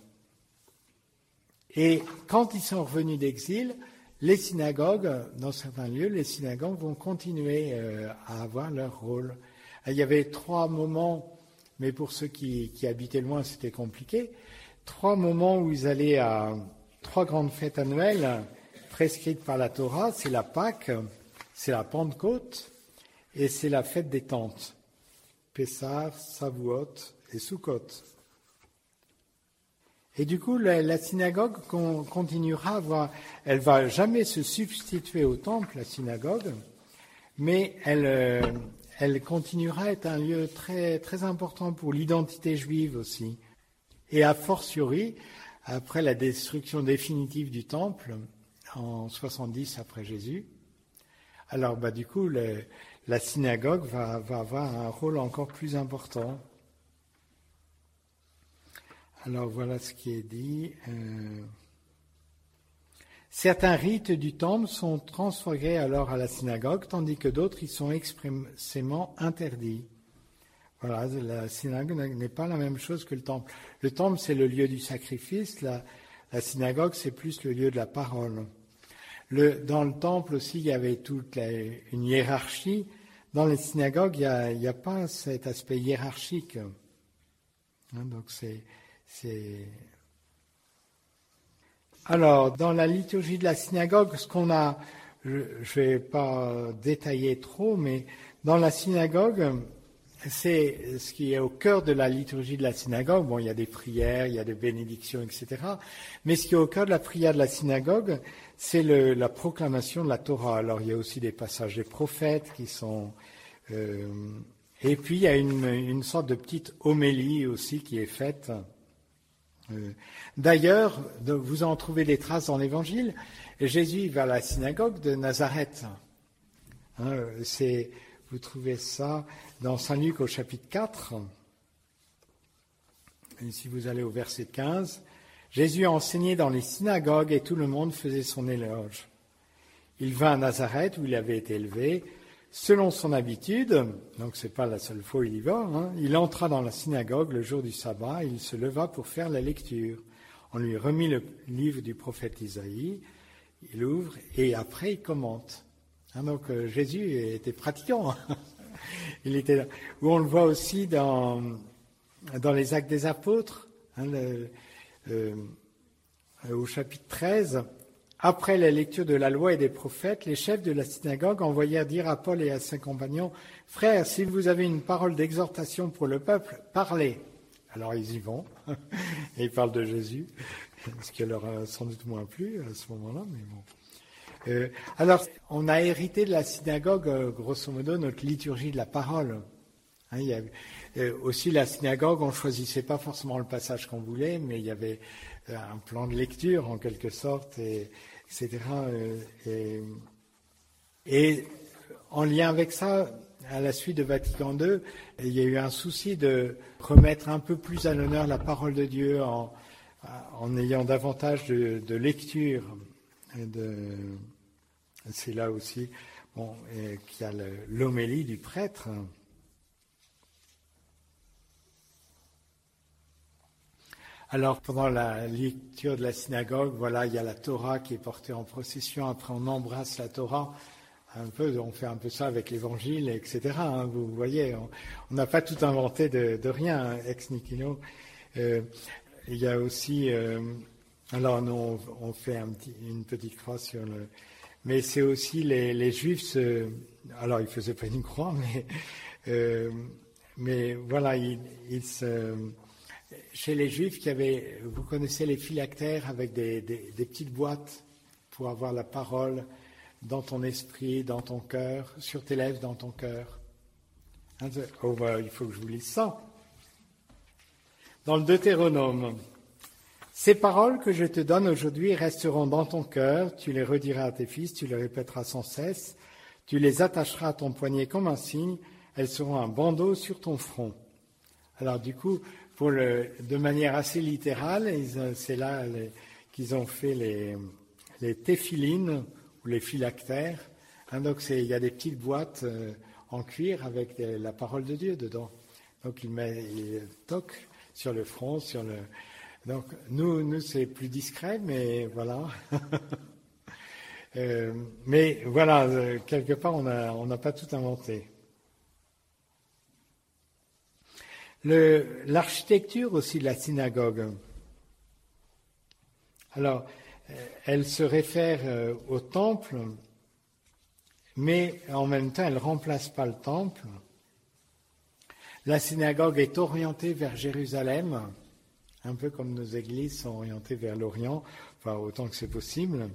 Et quand ils sont revenus d'exil, les synagogues, dans certains lieux, les synagogues vont continuer euh, à avoir leur rôle. Il y avait trois moments, mais pour ceux qui, qui habitaient loin, c'était compliqué. Trois moments où ils allaient à trois grandes fêtes annuelles prescrites par la Torah. C'est la Pâque, c'est la Pentecôte et c'est la fête des tentes. Pessah, Shavuot et Sukkot. Et du coup, la, la synagogue continuera à avoir, elle va jamais se substituer au temple, la synagogue, mais elle, euh, elle continuera à être un lieu très, très important pour l'identité juive aussi. Et a fortiori, après la destruction définitive du temple, en soixante-dix après Jésus, alors bah, du coup, le, la synagogue va, va avoir un rôle encore plus important. Alors voilà ce qui est dit. Euh, Certains rites du temple sont transférés alors à la synagogue, tandis que d'autres y sont expressément interdits. Voilà, la synagogue n'est pas la même chose que le temple. Le temple, c'est le lieu du sacrifice. La, la synagogue, c'est plus le lieu de la parole. Le, dans le temple aussi, il y avait toute la, une hiérarchie. Dans les synagogues, il n'y a, il y a pas cet aspect hiérarchique. Hein, donc c'est... C'est... Alors, dans la liturgie de la synagogue, ce qu'on a, je ne vais pas détailler trop, mais dans la synagogue, c'est ce qui est au cœur de la liturgie de la synagogue. Bon, il y a des prières, il y a des bénédictions, et cetera. Mais ce qui est au cœur de la prière de la synagogue, c'est le, la proclamation de la Torah. Alors, il y a aussi des passages des prophètes qui sont... Euh, et puis, il y a une, une sorte de petite homélie aussi qui est faite. Euh, d'ailleurs, de, vous en trouvez des traces dans l'Évangile. Jésus va à la synagogue de Nazareth. Hein, c'est, vous trouvez ça dans Saint Luc au chapitre quatre. Et si vous allez au verset quinze, Jésus a enseigné dans les synagogues et tout le monde faisait son éloge. Il vint à Nazareth où il avait été élevé. Selon son habitude, donc ce n'est pas la seule fois où il y va, hein, il entra dans la synagogue le jour du sabbat et il se leva pour faire la lecture. On lui remit le livre du prophète Isaïe, il ouvre et après il commente. Hein, donc euh, Jésus était pratiquant. Il était là. Où on le voit aussi dans, dans les Actes des Apôtres, hein, le, euh, au chapitre treize. Après la lecture de la loi et des prophètes, les chefs de la synagogue envoyèrent dire à Paul et à ses compagnons, « Frères, si vous avez une parole d'exhortation pour le peuple, parlez. » Alors ils y vont, et ils parlent de Jésus, ce qui leur a sans doute moins plu à ce moment-là, mais bon. Euh, alors, on a hérité de la synagogue, euh, grosso modo, notre liturgie de la parole. Hein, il y avait, euh, aussi, la synagogue, on ne choisissait pas forcément le passage qu'on voulait, mais il y avait un plan de lecture en quelque sorte, et, etc. Et, et en lien avec ça, à la suite de Vatican deux, il y a eu un souci de remettre un peu plus à l'honneur la parole de Dieu en, en ayant davantage de, de lecture. Et de, c'est là aussi bon, qu'il y a le, l'homélie du prêtre. Alors, pendant la lecture de la synagogue, voilà, il y a la Torah qui est portée en procession. Après, on embrasse la Torah. Un peu, on fait un peu ça avec l'Évangile, et cetera. Hein, vous voyez, on n'a pas tout inventé de, de rien, hein, ex nihilo. Euh, il y a aussi, euh, alors nous, on, on fait un petit, une petite croix sur le, mais c'est aussi les, les Juifs. Se, alors, ils faisaient pas une croix, mais, euh, mais voilà, ils, ils se Chez les Juifs, qui avaient, vous connaissez les phylactères avec des, des, des petites boîtes pour avoir la parole dans ton esprit, dans ton cœur, sur tes lèvres, dans ton cœur. Hein, oh, bah, il faut que je vous lise ça. Dans le Deutéronome, « Ces paroles que je te donne aujourd'hui resteront dans ton cœur, tu les rediras à tes fils, tu les répéteras sans cesse, tu les attacheras à ton poignet comme un signe, elles seront un bandeau sur ton front. » Alors du coup, pour le, de manière assez littérale, ils, c'est là les, qu'ils ont fait les, les téphilines, ou les phylactères. Hein, donc c'est, il y a des petites boîtes euh, en cuir avec des, la parole de Dieu dedans. Donc il met, il toque sur le front, sur le. Donc nous, nous c'est plus discret, mais voilà. euh, mais voilà, euh, quelque part on a, on n'a pas tout inventé. Le, l'architecture aussi de la synagogue. Alors, elle se réfère euh, au temple, mais en même temps, elle ne remplace pas le temple. La synagogue est orientée vers Jérusalem, un peu comme nos églises sont orientées vers l'Orient, enfin autant que c'est possible.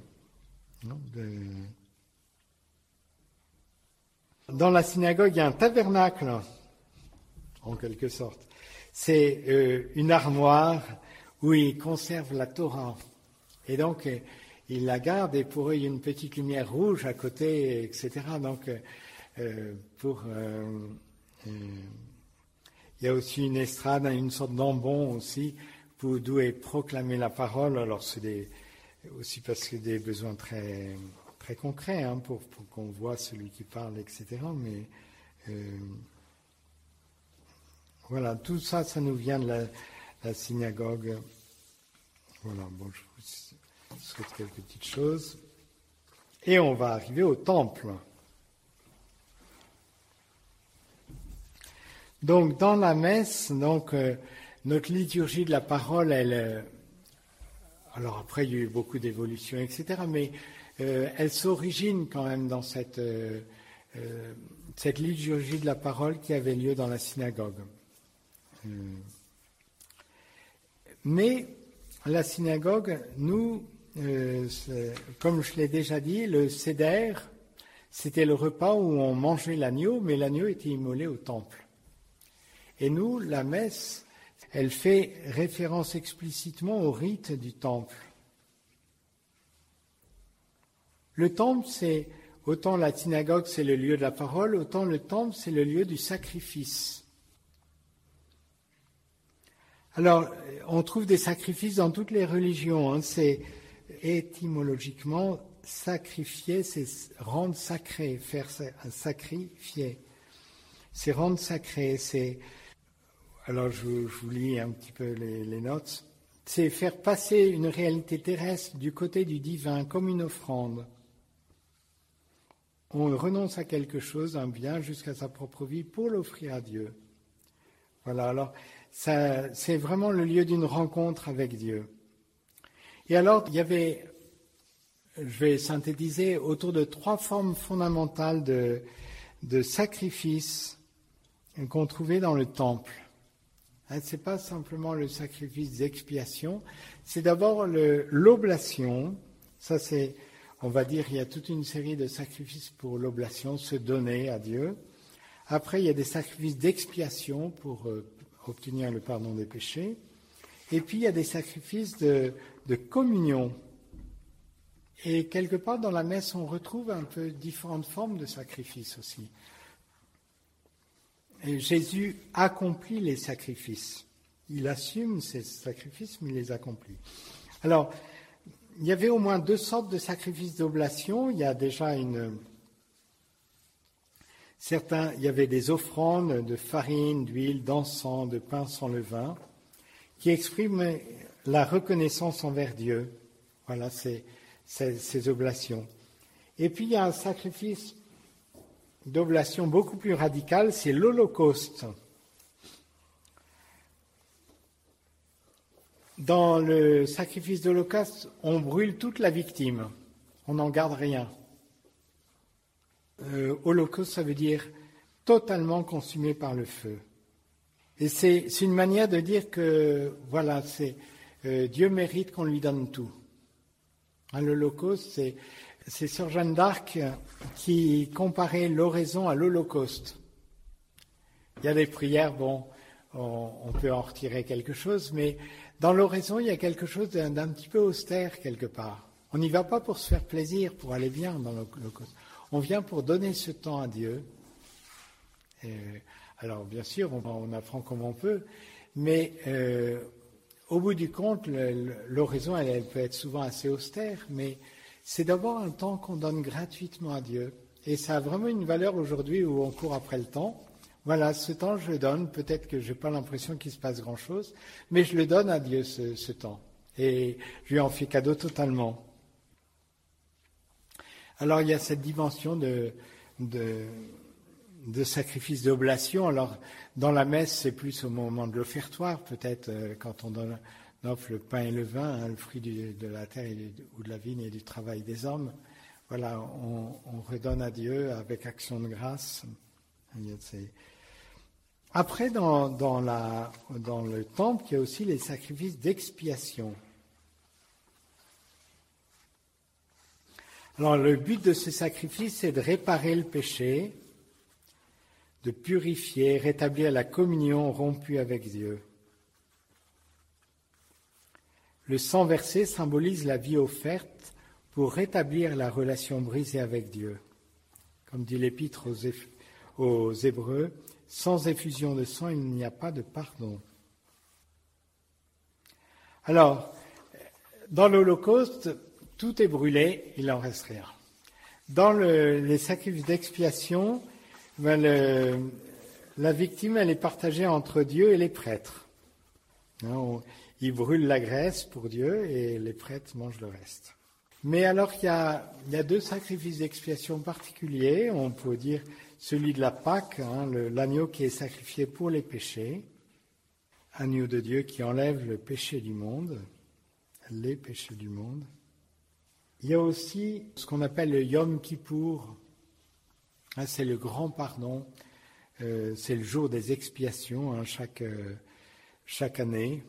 Dans la synagogue, il y a un tabernacle, en quelque sorte. C'est euh, une armoire où ils conservent la Torah. Et donc, euh, ils la gardent et pour eux, il y a une petite lumière rouge à côté, et cetera. Donc, euh, pour... Euh, euh, il y a aussi une estrade, une sorte d'ambon aussi, pour, d'où est proclamée la parole. Alors, c'est des, aussi parce que des besoins très, très concrets, hein, pour, pour qu'on voit celui qui parle, et cetera. Mais euh, voilà, tout ça, ça nous vient de la, la synagogue. Voilà, bon, je vous souhaite quelques petites choses. Et on va arriver au temple. Donc, dans la messe, donc, euh, notre liturgie de la parole, elle, euh, alors après, il y a eu beaucoup d'évolutions, et cetera, mais euh, elle s'origine quand même dans cette, euh, euh, cette liturgie de la parole qui avait lieu dans la synagogue. Euh, mais la synagogue, nous, euh, comme je l'ai déjà dit, le seder, c'était le repas où on mangeait l'agneau, mais l'agneau était immolé au temple. Et nous, la messe, elle fait référence explicitement au rite du temple. Le temple, c'est, autant la synagogue, c'est le lieu de la parole, autant le temple, c'est le lieu du sacrifice. Alors, on trouve des sacrifices dans toutes les religions. Hein. C'est étymologiquement sacrifier, c'est rendre sacré, faire sacrifier. C'est rendre sacré, c'est... Alors, je, je vous lis un petit peu les, les notes. C'est faire passer une réalité terrestre du côté du divin comme une offrande. On renonce à quelque chose, un bien, jusqu'à sa propre vie pour l'offrir à Dieu. Voilà, alors, ça, c'est vraiment le lieu d'une rencontre avec Dieu. Et alors, il y avait, je vais synthétiser, autour de trois formes fondamentales de, de sacrifice qu'on trouvait dans le temple. Ce n'est pas simplement le sacrifice d'expiation, c'est d'abord le, l'oblation. Ça, c'est, on va dire, il y a toute une série de sacrifices pour l'oblation, se donner à Dieu. Après, il y a des sacrifices d'expiation pour euh, obtenir le pardon des péchés. Et puis, il y a des sacrifices de, de communion. Et quelque part, dans la messe, on retrouve un peu différentes formes de sacrifices aussi. Et Jésus accomplit les sacrifices. Il assume ces sacrifices, mais il les accomplit. Alors, il y avait au moins deux sortes de sacrifices d'oblation. Il y a déjà une... Certains, il y avait des offrandes de farine, d'huile, d'encens, de pain sans levain, qui expriment la reconnaissance envers Dieu. Voilà, c'est, c'est, ces oblations. Et puis, il y a un sacrifice d'oblation beaucoup plus radicale, c'est l'Holocauste. Dans le sacrifice d'Holocauste, on brûle toute la victime, on n'en garde rien. Euh, Holocauste, ça veut dire totalement consumé par le feu. Et c'est, c'est une manière de dire que, voilà, c'est, euh, Dieu mérite qu'on lui donne tout. Hein, l'Holocauste, c'est... C'est Sœur Jeanne d'Arc qui comparait l'oraison à l'Holocauste. Il y a des prières, bon, on, on peut en retirer quelque chose, mais dans l'oraison, il y a quelque chose d'un, d'un petit peu austère quelque part. On n'y va pas pour se faire plaisir, pour aller bien dans l'Holocauste. On vient pour donner ce temps à Dieu. Et, alors, bien sûr, on, on apprend comme on peut, mais euh, au bout du compte, le, l'oraison, elle, elle peut être souvent assez austère, mais c'est d'abord un temps qu'on donne gratuitement à Dieu. Et ça a vraiment une valeur aujourd'hui où on court après le temps. Voilà, ce temps, je le donne. Peut-être que je n'ai pas l'impression qu'il se passe grand-chose, mais je le donne à Dieu, ce, ce temps. Et je lui en fais cadeau totalement. Alors, il y a cette dimension de, de, de sacrifice d'oblation. Alors, dans la messe, c'est plus au moment de l'offertoire, peut-être, euh, quand on donne, on offre le pain et le vin, hein, le fruit du, de la terre et du, ou de la vigne et du travail des hommes. Voilà, on, on redonne à Dieu avec action de grâce. Après, dans, dans, la, dans le temple, il y a aussi les sacrifices d'expiation. Alors, le but de ce sacrifice, c'est de réparer le péché, de purifier, rétablir la communion rompue avec Dieu. Le sang versé symbolise la vie offerte pour rétablir la relation brisée avec Dieu. Comme dit l'Épître aux, Éph- aux Hébreux, sans effusion de sang, il n'y a pas de pardon. Alors, dans l'Holocauste, tout est brûlé, il n'en reste rien. Dans le, les sacrifices d'expiation, ben le, la victime, elle est partagée entre Dieu et les prêtres. Hein, on, ils brûlent la graisse pour Dieu et les prêtres mangent le reste. Mais alors, il y a, il y a deux sacrifices d'expiation particuliers. On peut dire celui de la Pâque, hein, le, l'agneau qui est sacrifié pour les péchés, agneau de Dieu qui enlève le péché du monde, les péchés du monde. Il y a aussi ce qu'on appelle le Yom Kippour, hein, c'est le grand pardon, euh, c'est le jour des expiations, hein, chaque, euh, chaque année.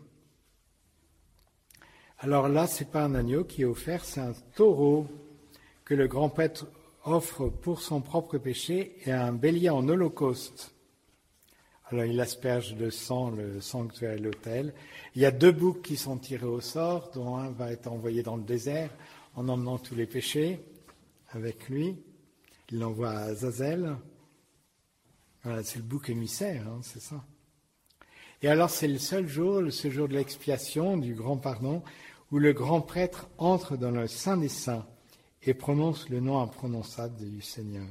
Alors là, ce n'est pas un agneau qui est offert, c'est un taureau que le grand prêtre offre pour son propre péché et un bélier en holocauste. Alors il asperge de sang le sanctuaire et l'autel. Il y a deux boucs qui sont tirés au sort, dont un va être envoyé dans le désert en emmenant tous les péchés avec lui. Il l'envoie à Azazel. Voilà, c'est le bouc émissaire, hein, c'est ça. Et alors c'est le seul jour, ce jour de l'expiation, du grand pardon, où le grand prêtre entre dans le Saint des Saints et prononce le nom imprononçable du Seigneur.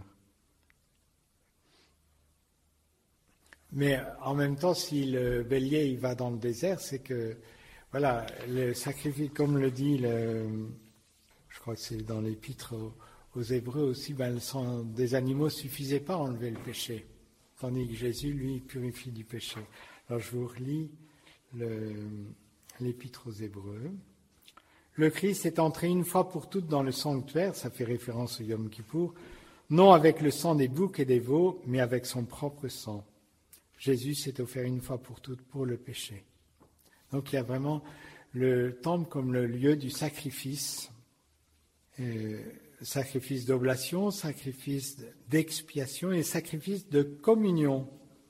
Mais en même temps, si le bélier il va dans le désert, c'est que, voilà, le sacrifice, comme le dit, le, je crois que c'est dans l'Épître aux, aux Hébreux aussi, ben, le sang des animaux ne suffisait pas à enlever le péché, tandis que Jésus, lui, purifie du péché. Alors je vous relis le, l'Épître aux Hébreux. Le Christ est entré une fois pour toutes dans le sanctuaire, ça fait référence au Yom Kippour, non avec le sang des boucs et des veaux, mais avec son propre sang. Jésus s'est offert une fois pour toutes pour le péché. Donc il y a vraiment le temple comme le lieu du sacrifice, euh, sacrifice d'oblation, sacrifice d'expiation et sacrifice de communion.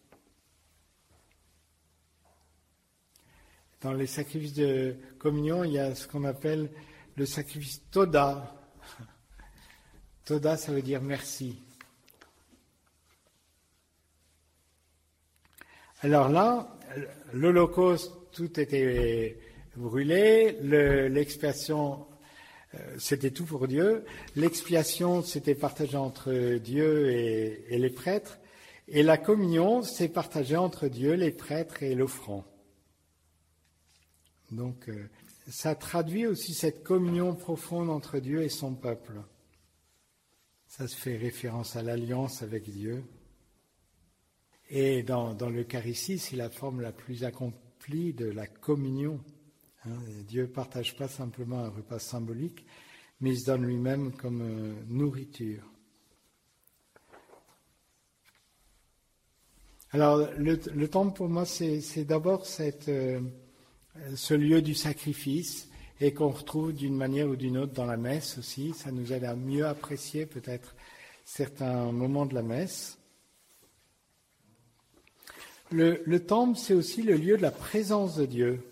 Dans les sacrifices de communion, il y a ce qu'on appelle le sacrifice Toda. Toda, ça veut dire merci. Alors là, l'Holocauste, tout était brûlé, le, l'expiation, euh, c'était tout pour Dieu. L'expiation, c'était partagé entre Dieu et, et les prêtres. Et la communion, c'est partagé entre Dieu, les prêtres et l'offrand. Donc, euh, ça traduit aussi cette communion profonde entre Dieu et son peuple. Ça se fait référence à l'alliance avec Dieu. Et dans, dans l'Eucharistie, c'est la forme la plus accomplie de la communion. Hein, Dieu ne partage pas simplement un repas symbolique, mais il se donne lui-même comme euh, nourriture. Alors, le, le temple, pour moi, c'est, c'est d'abord cette... Euh, ce lieu du sacrifice et qu'on retrouve d'une manière ou d'une autre dans la messe aussi. Ça nous aide à mieux apprécier peut-être certains moments de la messe. Le, le temple, c'est aussi le lieu de la présence de Dieu.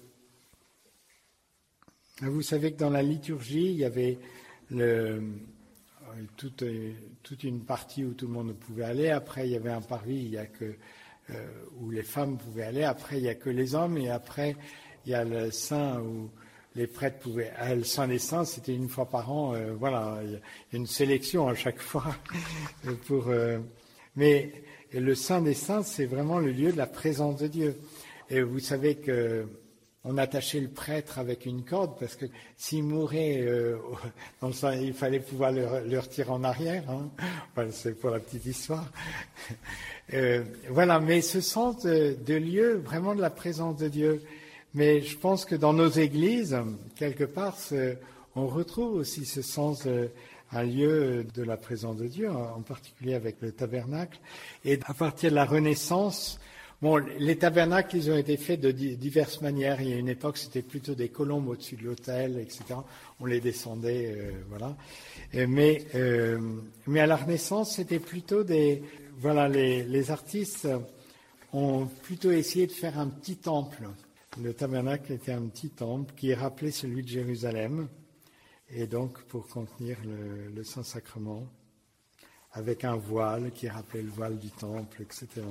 Vous savez que dans la liturgie, il y avait le, toute, toute une partie où tout le monde pouvait aller. Après, il y avait un parvis il y a que, euh, où les femmes pouvaient aller. Après, il n'y a que les hommes. Et après, il y a le sein où les prêtres pouvaient... Ah, le Saint des Saints, c'était une fois par an. Euh, voilà, il y a une sélection à chaque fois. pour, euh, mais le Saint des Saints, c'est vraiment le lieu de la présence de Dieu. Et vous savez que on attachait le prêtre avec une corde parce que s'il mourait, euh, dans le sang, il fallait pouvoir le, le retirer en arrière. Hein. Enfin, c'est pour la petite histoire. Euh, voilà, mais ce sens de, de lieu vraiment de la présence de Dieu. Mais je pense que dans nos églises, quelque part, on retrouve aussi ce sens de, un lieu de la présence de Dieu, en particulier avec le tabernacle. Et à partir de la Renaissance, bon, les tabernacles, ils ont été faits de diverses manières. Il y a une époque, c'était plutôt des colombes au-dessus de l'autel, et cetera. On les descendait, euh, voilà. Mais, euh, mais à la Renaissance, c'était plutôt des, voilà, les, les artistes ont plutôt essayé de faire un petit temple. Le tabernacle était un petit temple qui rappelait celui de Jérusalem, et donc pour contenir le, le Saint-Sacrement, avec un voile qui rappelait le voile du temple, et cetera.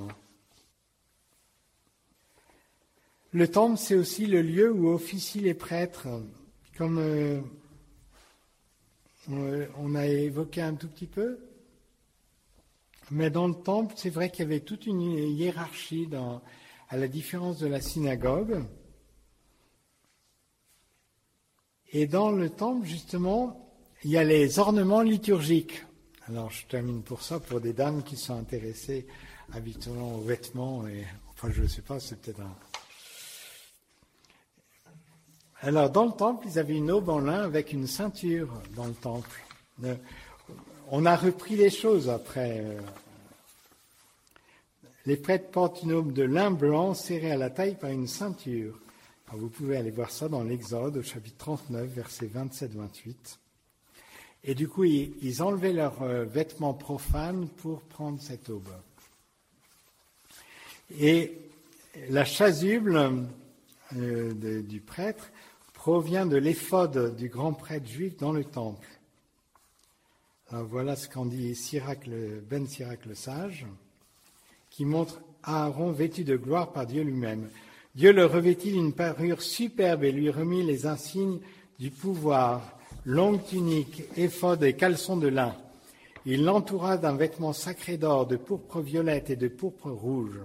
Le temple, c'est aussi le lieu où officient les prêtres. Comme euh, on a évoqué un tout petit peu, mais dans le temple, c'est vrai qu'il y avait toute une hiérarchie, dans, à la différence de la synagogue. Et dans le temple, justement, il y a les ornements liturgiques. Alors, je termine pour ça, pour des dames qui sont intéressées habituellement aux vêtements, et enfin, je ne sais pas, c'est peut-être un... Alors, dans le temple, ils avaient une aube en lin avec une ceinture dans le temple. On a repris les choses après. Les prêtres portent une aube de lin blanc serrée à la taille par une ceinture. Alors, vous pouvez aller voir ça dans l'Exode, au chapitre trente-neuf, versets vingt-sept vingt-huit. Et du coup, ils, ils enlevaient leurs euh, vêtements profanes pour prendre cette aube. Et la chasuble euh, de, du prêtre provient de l'éphod du grand prêtre juif dans le temple. Alors voilà ce qu'en dit Sirac le, Ben Sirac le sage, qui montre Aaron vêtu de gloire par Dieu lui-même. Dieu le revêtit d'une parure superbe et lui remit les insignes du pouvoir, longue tunique, éphod et caleçon de lin. Il l'entoura d'un vêtement sacré d'or, de pourpre violette et de pourpre rouge.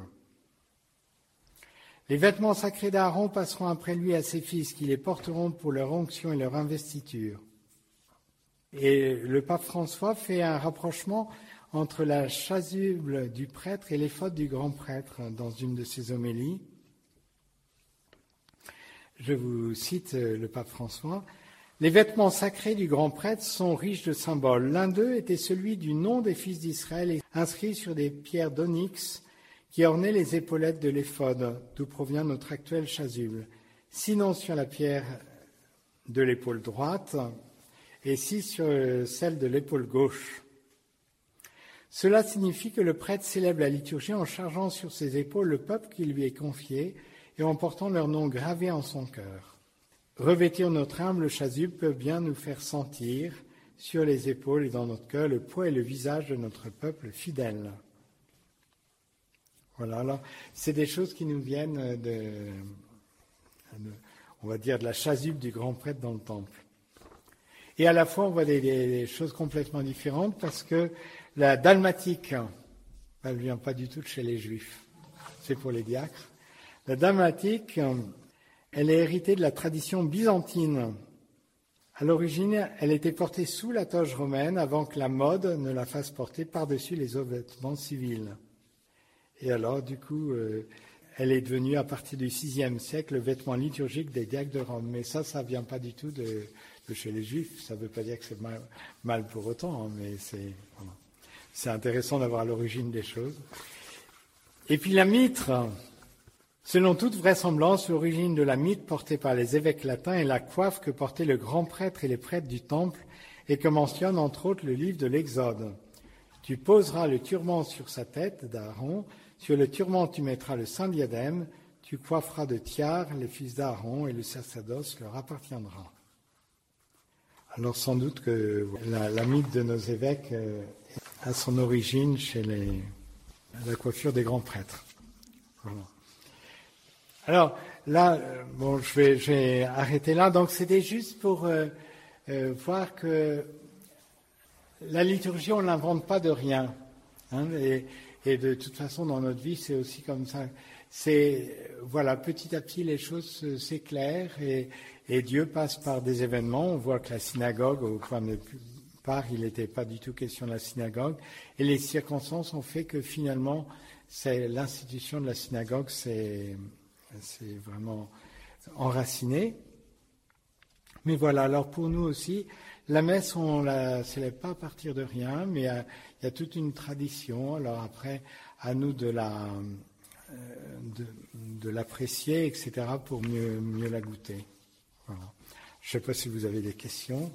Les vêtements sacrés d'Aaron passeront après lui à ses fils, qui les porteront pour leur onction et leur investiture. Et le pape François fait un rapprochement entre la chasuble du prêtre et l'éphod du grand prêtre dans une de ses homélies. Je vous cite le pape François. Les vêtements sacrés du grand prêtre sont riches de symboles. L'un d'eux était celui du nom des fils d'Israël, inscrit sur des pierres d'onyx qui ornaient les épaulettes de l'éphod, d'où provient notre actuelle chasuble. Sinon sur la pierre de l'épaule droite, et six sur celle de l'épaule gauche. Cela signifie que le prêtre célèbre la liturgie en chargeant sur ses épaules le peuple qui lui est confié et en portant leur nom gravé en son cœur. Revêtir notre humble chasuble peut bien nous faire sentir sur les épaules et dans notre cœur le poids et le visage de notre peuple fidèle. Voilà, alors c'est des choses qui nous viennent de, de on va dire, de la chasuble du grand prêtre dans le temple. Et à la fois, on voit des, des choses complètement différentes parce que la dalmatique, elle ne vient pas du tout de chez les Juifs, c'est pour les diacres. La dalmatique, elle est héritée de la tradition byzantine. À l'origine, elle était portée sous la toge romaine avant que la mode ne la fasse porter par-dessus les autres vêtements civils. Et alors, du coup, euh, elle est devenue, à partir du sixième siècle, le vêtement liturgique des diacres de Rome. Mais ça, ça ne vient pas du tout de, de chez les Juifs. Ça ne veut pas dire que c'est mal, mal pour autant, hein, mais c'est, voilà. C'est intéressant d'avoir l'origine des choses. Et puis la mitre, selon toute vraisemblance, l'origine de la mitre portée par les évêques latins est la coiffe que portaient le grand prêtre et les prêtres du temple et que mentionne entre autres le livre de l'Exode. Tu poseras le turban sur sa tête d'Aaron, sur le turban tu mettras le saint diadème, tu coifferas de tiares les fils d'Aaron et le sacerdoce leur appartiendra. Alors sans doute que la, la mitre de nos évêques euh, a son origine chez les, la coiffure des grands prêtres. Voilà. Alors là, bon, je vais, je vais arrêter là. Donc c'était juste pour euh, euh, voir que la liturgie, on ne l'invente pas de rien. Hein, et, et de toute façon, dans notre vie, c'est aussi comme ça. C'est voilà, petit à petit, les choses s'éclairent et, et Dieu passe par des événements. On voit que la synagogue, au point de part, il n'était pas du tout question de la synagogue. Et les circonstances ont fait que finalement, c'est l'institution de la synagogue, c'est c'est vraiment enraciné. Mais voilà, alors pour nous aussi, la messe, on la célèbre pas à partir de rien, mais il y a toute une tradition. Alors après, à nous de la de, de l'apprécier, et cetera, pour mieux, mieux la goûter. Voilà. Je ne sais pas si vous avez des questions.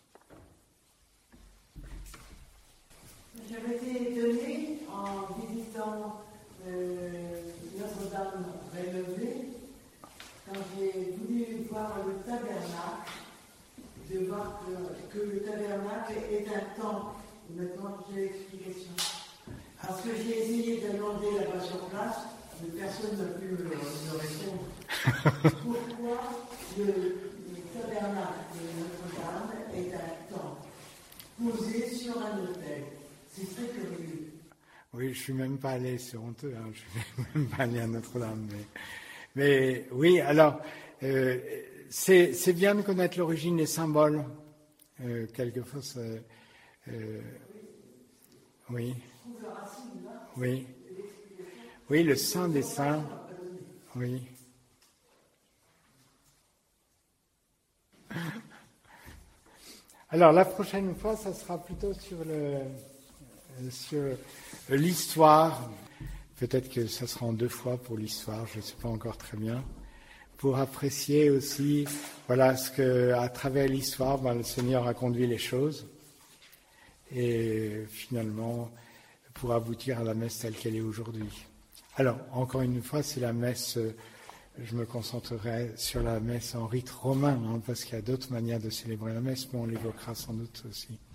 J'avais été étonnée en visitant euh, Notre-Dame rénovée, quand j'ai voulu voir le tabernacle, de voir que, que le tabernacle est un temple. Maintenant, j'ai l'explication. Alors que j'ai essayé de demander là-bas sur place, mais personne n'a pu me, me répondre. Pourquoi le, le tabernacle de Notre-Dame est un temple posé sur un autel? C'est très curieux. Oui, je ne suis même pas allé, c'est honteux, hein, je ne suis même pas allé à Notre-Dame. Mais, mais oui, alors, euh, c'est, c'est bien de connaître l'origine des symboles. Euh, quelquefois, ça, euh, oui. Oui. Oui, le Saint des Saints. Oui. Alors, la prochaine fois, ça sera plutôt sur le, sur l'histoire. Peut-être que ça sera en deux fois pour l'histoire, je ne sais pas encore très bien. Pour apprécier aussi, voilà, ce que, à travers l'histoire, ben, le Seigneur a conduit les choses. Et finalement, pour aboutir à la messe telle qu'elle est aujourd'hui. Alors, encore une fois, c'est la messe, je me concentrerai sur la messe en rite romain, hein, parce qu'il y a d'autres manières de célébrer la messe, mais on l'évoquera sans doute aussi.